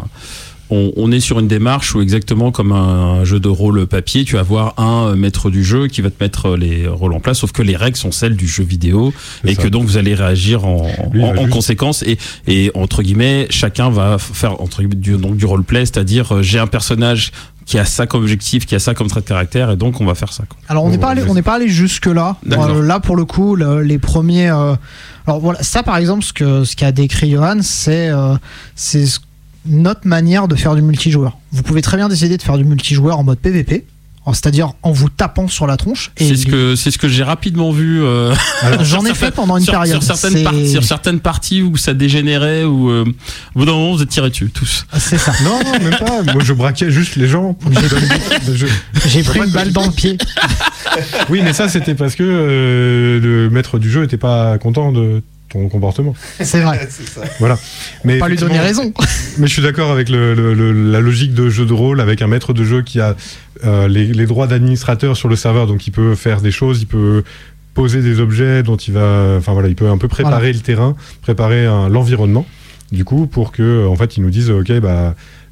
On, on est sur une démarche où exactement comme un jeu de rôle papier, tu vas avoir un maître du jeu qui va te mettre les rôles en place, sauf que les règles sont celles du jeu vidéo c'est et ça. Que donc vous allez réagir en, Lui, en, en juste... conséquence et, et entre guillemets chacun va faire entre guillemets du, donc du roleplay, c'est-à-dire j'ai un personnage qui a ça comme objectif, qui a ça comme trait de caractère et donc on va faire ça quoi. Alors on n'est pas allé, on n'est pas allé jusque là. Euh, là pour le coup le, les premiers. Euh... Alors voilà ça par exemple ce que ce qu'a décrit Johan c'est euh, c'est ce notre manière de faire du multijoueur. Vous pouvez très bien décider de faire du multijoueur en mode P V P, c'est-à-dire en vous tapant sur la tronche. Et c'est ce que c'est ce que j'ai rapidement vu. Euh, Alors, j'en ai fait pendant une sur, période. Sur certaines, par, sur certaines parties où ça dégénérait, où euh, au bout d'un moment vous êtes tirés dessus tous. C'est ça. Non, non, même pas. Moi, je braquais juste les gens. J'ai, j'ai pris une balle dans le pied. Oui, mais ça c'était parce que euh, le maître du jeu était pas content de ton comportement. C'est vrai. C'est ça. Voilà. Mais pas lui donner raison. Mais je suis d'accord avec le, le, le, la logique de jeu de rôle, avec un maître de jeu qui a euh, les, les droits d'administrateur sur le serveur, donc il peut faire des choses, il peut poser des objets dont il va, enfin voilà, il peut un peu préparer voilà. le terrain, préparer un, l'environnement, du coup, pour que, en fait, ils nous disent, ok, bah,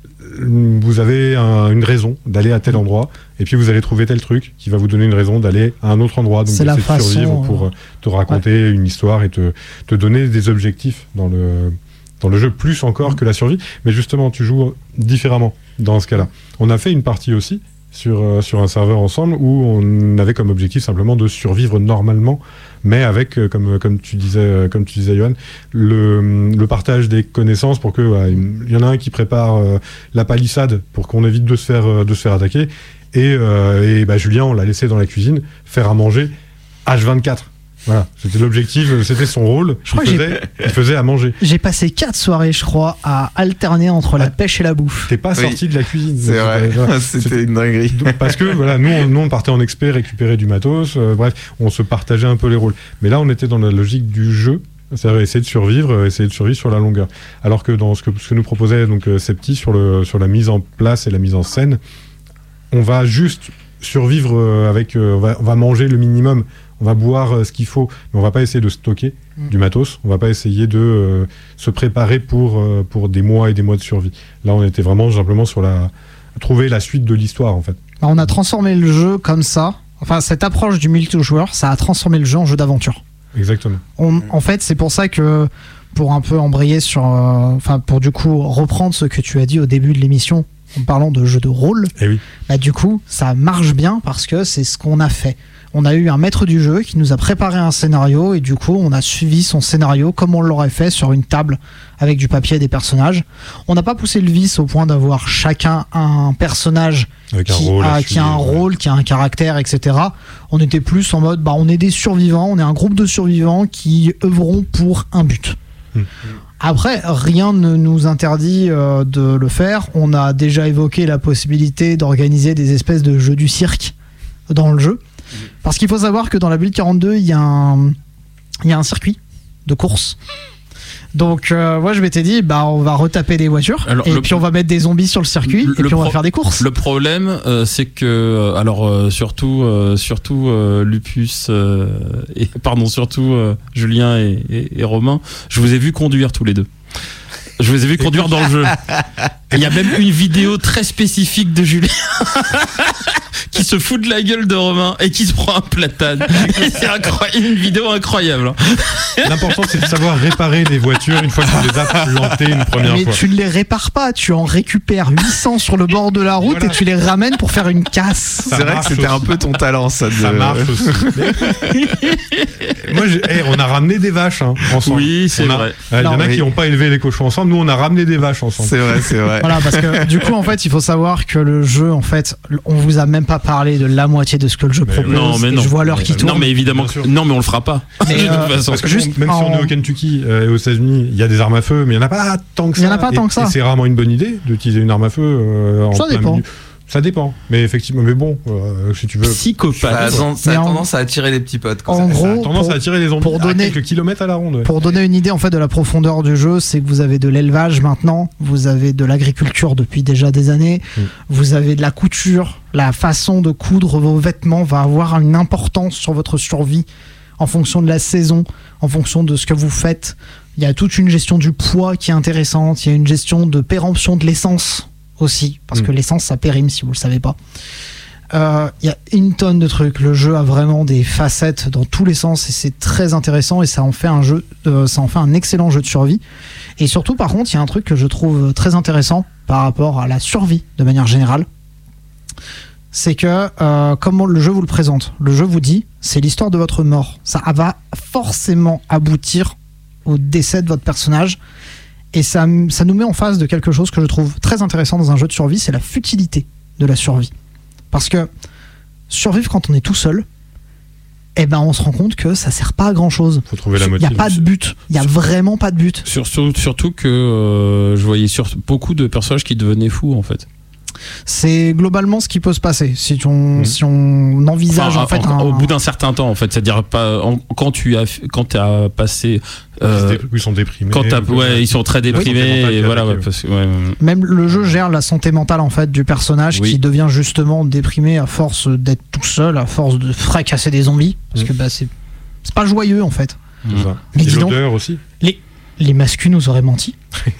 vous avez un, une raison d'aller à tel endroit, et puis vous allez trouver tel truc qui va vous donner une raison d'aller à un autre endroit, donc c'est la façon, de survivre pour te raconter ouais. une histoire et te, te donner des objectifs dans le, dans le jeu, plus encore mmh. que la survie. Mais justement, tu joues différemment dans ce cas-là. On a fait une partie aussi sur, euh, sur un serveur ensemble où on avait comme objectif simplement de survivre normalement, mais avec, euh, comme, comme tu disais, euh, comme tu disais, Johan, le, le partage des connaissances pour que euh, il y en a un qui prépare euh, la palissade pour qu'on évite de se faire, euh, de se faire attaquer, et, euh, et bah, Julien, on l'a laissé dans la cuisine faire à manger H vingt-quatre. Voilà, c'était l'objectif, c'était son rôle. Je crois il, que faisait, il faisait à manger. J'ai passé quatre soirées, je crois, à alterner entre la pêche et la bouffe. T'es pas oui. sorti de la cuisine. C'est vrai, voilà. c'était, c'était une dinguerie. Parce que voilà, nous on, nous, on partait en expert, récupérer du matos, euh, bref, on se partageait un peu les rôles. Mais là, on était dans la logique du jeu, c'est-à-dire essayer de survivre, essayer de survivre sur la longueur. Alors que dans ce que, ce que nous proposait donc Septi sur, le, sur la mise en place et la mise en scène, on va juste survivre avec, euh, on, va, on va manger le minimum. On va boire euh, ce qu'il faut, mais on va pas essayer de stocker mmh. du matos. On va pas essayer de euh, se préparer pour euh, pour des mois et des mois de survie. Là, on était vraiment simplement sur la trouver la suite de l'histoire en fait. On a transformé le jeu comme ça. Enfin, cette approche du multijoueur, ça a transformé le jeu en jeu d'aventure. Exactement. On, en fait, c'est pour ça que pour un peu embrayer sur, euh, enfin pour du coup reprendre ce que tu as dit au début de l'émission en parlant de jeu de rôle, eh oui. bah, du coup, ça marche bien parce que c'est ce qu'on a fait. On a eu un maître du jeu qui nous a préparé un scénario et du coup, on a suivi son scénario comme on l'aurait fait sur une table avec du papier et des personnages. On n'a pas poussé le vice au point d'avoir chacun un personnage avec qui, un rôle a, à qui a un suivre. rôle, qui a un caractère, et cetera. On était plus en mode, bah, on est des survivants, on est un groupe de survivants qui œuvront pour un but. Mmh. Après, rien ne nous interdit euh, de le faire. On a déjà évoqué la possibilité d'organiser des espèces de jeux du cirque dans le jeu. Parce qu'il faut savoir que dans la build quarante-deux, il y a un, il y a un circuit de course. Donc, euh, moi, je m'étais dit, bah, on va retaper des voitures, Alors, et le- puis on va mettre des zombies sur le circuit, le et puis on va pro- faire des courses. Le problème, euh, c'est que, euh, alors euh, surtout, euh, surtout euh, Lupus, euh, et pardon, surtout euh, Julien et, et, et Romain, je vous ai vu conduire tous les deux. Je vous ai vu conduire dans le jeu. Il y a même une vidéo très spécifique de Julien qui se fout de la gueule de Romain et qui se prend un platane. Et c'est incroyable, une vidéo incroyable. L'important, c'est de savoir réparer les voitures une fois qu'on les a plantées une première Mais fois. tu ne les répares pas, tu en récupères huit cents sur le bord de la route Voilà. et tu les ramènes pour faire une casse. Ça C'est vrai que marche c'était un aussi. peu ton talent, ça. De... Ça marche aussi. Mais- Moi, j'ai- hey, on a ramené des vaches hein, ensemble. Oui, c'est On a- vrai. Euh, Il y en Non, a oui. qui n'ont pas élevé les cochons ensemble. Nous, on a ramené des vaches ensemble. C'est vrai, c'est vrai. Voilà, parce que du coup, en fait, il faut savoir que le jeu, en fait, on vous a même pas parlé de la moitié de ce que le jeu Mais propose. non, mais et non. je vois l'heure qui tourne. Non, mais évidemment, Bien sûr. que- non, mais on le fera pas. Mais, de toute euh, façon. Parce que Juste bon, même si on en- est au Kentucky euh, et aux États-Unis, il y a des armes à feu, mais il n'y en a pas tant que ça. Il y en a pas Et- tant que ça. Et c'est rarement une bonne idée d'utiliser une arme à feu euh, en Ça plein dépend. milieu. Ça dépend. Mais effectivement, mais bon, euh, si tu veux. Ça a, Psychopathe. tendance- ça a Mais en- tendance à attirer les petits potes. Quand En ça- Ça a gros, tendance pour- à attirer les zombies pour donner- à quelques kilomètres à la ronde. ouais. Pour donner une idée en fait de la profondeur du jeu, c'est que vous avez de l'élevage maintenant, vous avez de l'agriculture depuis déjà des années, Mm. vous avez de la couture, la façon de coudre vos vêtements va avoir une importance sur votre survie en fonction de la saison, en fonction de ce que vous faites. Il y a toute une gestion du poids qui est intéressante, il y a une gestion de péremption de l'essence aussi, parce Mm. que l'essence ça périme si vous le savez pas. Euh, Il y a une tonne de trucs. Le jeu a vraiment des facettes dans tous les sens et c'est très intéressant et ça en fait un jeu, euh, ça en fait un excellent jeu de survie. Et surtout, par contre, il y a un truc que je trouve très intéressant par rapport à la survie de manière générale. C'est que euh, comment le jeu vous le présente. Le jeu vous dit, c'est l'histoire de votre mort. Ça va forcément aboutir au décès de votre personnage. Et ça, ça nous met en face de quelque chose que je trouve très intéressant dans un jeu de survie, c'est la futilité de la survie. Parce que survivre quand on est tout seul, eh ben on se rend compte que ça sert pas à grand chose. Faut trouver la Il n'y a motive. pas de but, il y a vraiment pas de but. Surtout, surtout que euh, je voyais sur beaucoup de personnages qui devenaient fous en fait. C'est globalement ce qui peut se passer si on, Mhm. si on envisage Enfin, en fait en- un, au bout d'un certain temps en fait, c'est-à-dire pas en- quand tu as quand tu as passé euh, Ils sont déprimés. quand t'as- ou- ouais ils sont très santé déprimés mentale et qui voilà attaque, ouais, ouais. parce que, ouais, ouais. même le jeu gère la santé mentale en fait du personnage Oui. qui devient justement déprimé à force d'être tout seul, à force de fracasser des zombies parce Mhm. que bah c'est c'est pas joyeux en fait. C'est ça. Mais Et dis donc- l'odeur aussi. Les mascus nous auraient menti.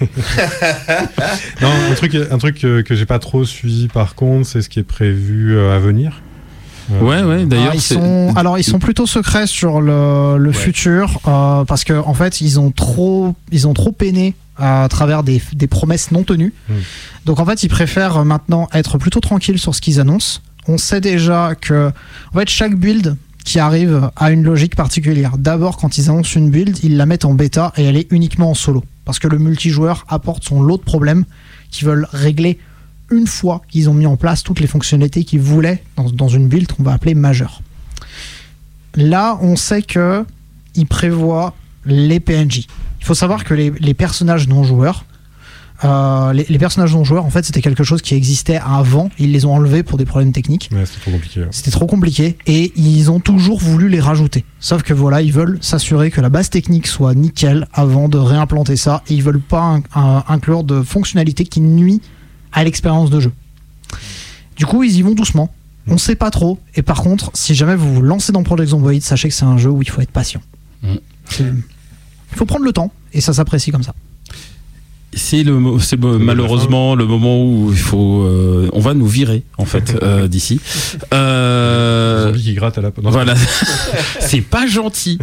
Non, un truc, un truc que, que j'ai pas trop suivi par contre, c'est ce qui est prévu euh, à venir. Euh, Ouais, ouais, d'ailleurs, Ah, ils c'est- sont, alors ils sont plutôt secrets sur le, le Ouais. futur euh, parce que en fait ils ont trop, ils ont trop peiné à travers des, des promesses non tenues. Mm. Donc en fait ils préfèrent maintenant être plutôt tranquilles sur ce qu'ils annoncent. On sait déjà que en fait chaque build qui arrive a une logique particulière. D'abord quand ils annoncent une build, ils la mettent en bêta et elle est uniquement en solo parce que le multijoueur apporte son lot de problèmes qu'ils veulent régler une fois qu'ils ont mis en place toutes les fonctionnalités qu'ils voulaient dans, dans une build qu'on va appeler majeure. Là, on sait que ils prévoient les P N J. Il faut savoir que les, les personnages non joueurs, euh, les, les personnages non joueurs, en fait, c'était quelque chose qui existait avant. Ils les ont enlevés pour des problèmes techniques. Ouais, c'est trop compliqué. ouais. C'était trop compliqué et ils ont toujours voulu les rajouter. Sauf que voilà, ils veulent s'assurer que la base technique soit nickel avant de réimplanter ça et ils veulent pas in- in- inclure de fonctionnalités qui nuisent à l'expérience de jeu. Du coup, ils y vont doucement. On sait pas trop. Et par contre, si jamais vous vous lancez dans Project Zomboid, sachez que c'est un jeu où il faut être patient. Mm. C'est- Il faut prendre le temps et ça s'apprécie comme ça. c'est le, c'est le, malheureusement le moment où il faut, euh, on va nous virer en fait euh, d'ici. Euh, Zombie qui gratte à la. Non, voilà, c'est pas gentil.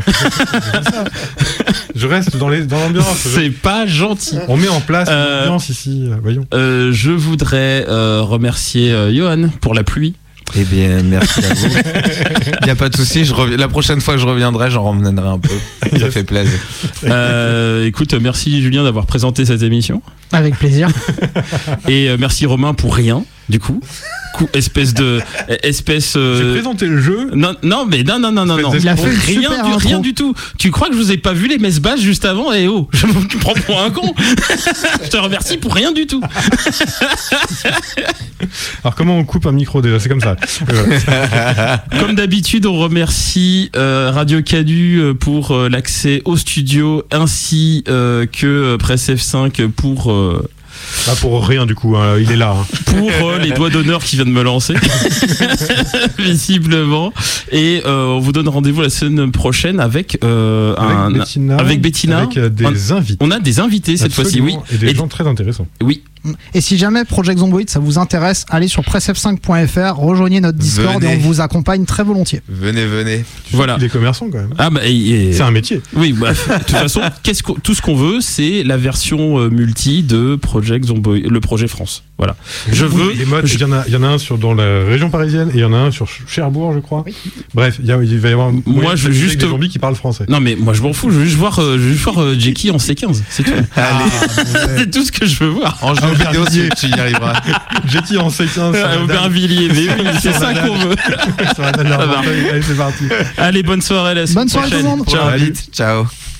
Je reste dans les dans l'ambiance. C'est pas gentil. On met en place euh, l'ambiance ici. Voyons. Euh, je voudrais euh, remercier euh, Johan pour la pluie. Eh bien, merci à vous. Il n'y a pas de souci. Je rev... La prochaine fois que je reviendrai, j'en ramènerai un peu. Ça fait plaisir. Euh, écoute, merci Julien d'avoir présenté cette émission. Avec plaisir. Et euh, merci Romain pour rien, du coup. Coup espèce de espèce. Euh... J'ai présenté le jeu. Non, non, mais non, non, non, non, non. Il a fait rien, super du, intro. rien du tout. Tu crois que je vous ai pas vu les messes basses juste avant? Et oh, je me prends pour un con. Je te remercie pour rien du tout. Alors comment on coupe un micro déjà? C'est comme ça. Voilà. Comme d'habitude, on remercie euh, Radio Canu pour euh, l'accès au studio ainsi euh, que euh, Presse F cinq pour. Euh, Ah, pour rien du coup, hein, il est là. Hein. Pour euh, les doigts d'honneur qui viennent me lancer, visiblement. Et euh, on vous donne rendez-vous la semaine prochaine avec euh, avec un Bettina, avec Bettina. Avec euh, des on, invités. On a des invités cette fois-ci, oui. Et des et gens très intéressants. Oui. Et si jamais Project Zomboid ça vous intéresse, allez sur presse f cinq point f r, rejoignez notre Discord venez. et on vous accompagne très volontiers. Venez, venez. Tu voilà. Il est commerçant quand même. Ah bah, et, et, c'est un métier. Oui, bah, de toute façon, qu'est-ce qu'on, tout ce qu'on veut, c'est la version euh, multi de Project Zomboid, le projet France. Voilà. Je Oui, veux. les modes, je- il y en a, il y en a un sur dans la région parisienne et il y en a un sur Cherbourg, je crois. Oui. Bref, il, y a, il va y avoir. Moi, je veux juste- des zombies qui parlent français. Non mais moi je m'en fous, je veux juste voir, euh, je veux juste voir euh, Jackie en C quinze, c'est tout. Ah, C'est tout ce que je je veux voir. En jeu vidéo, tu, tu y arriveras. Jetty en C quinze. À Aubervilliers, mais oui, c'est ça qu'on veut. Sur la dalle Ça va. Allez, c'est parti. Allez, bonne soirée, la semaine Bonne soirée tout le prochaine. monde. Ciao. À vite. Ciao.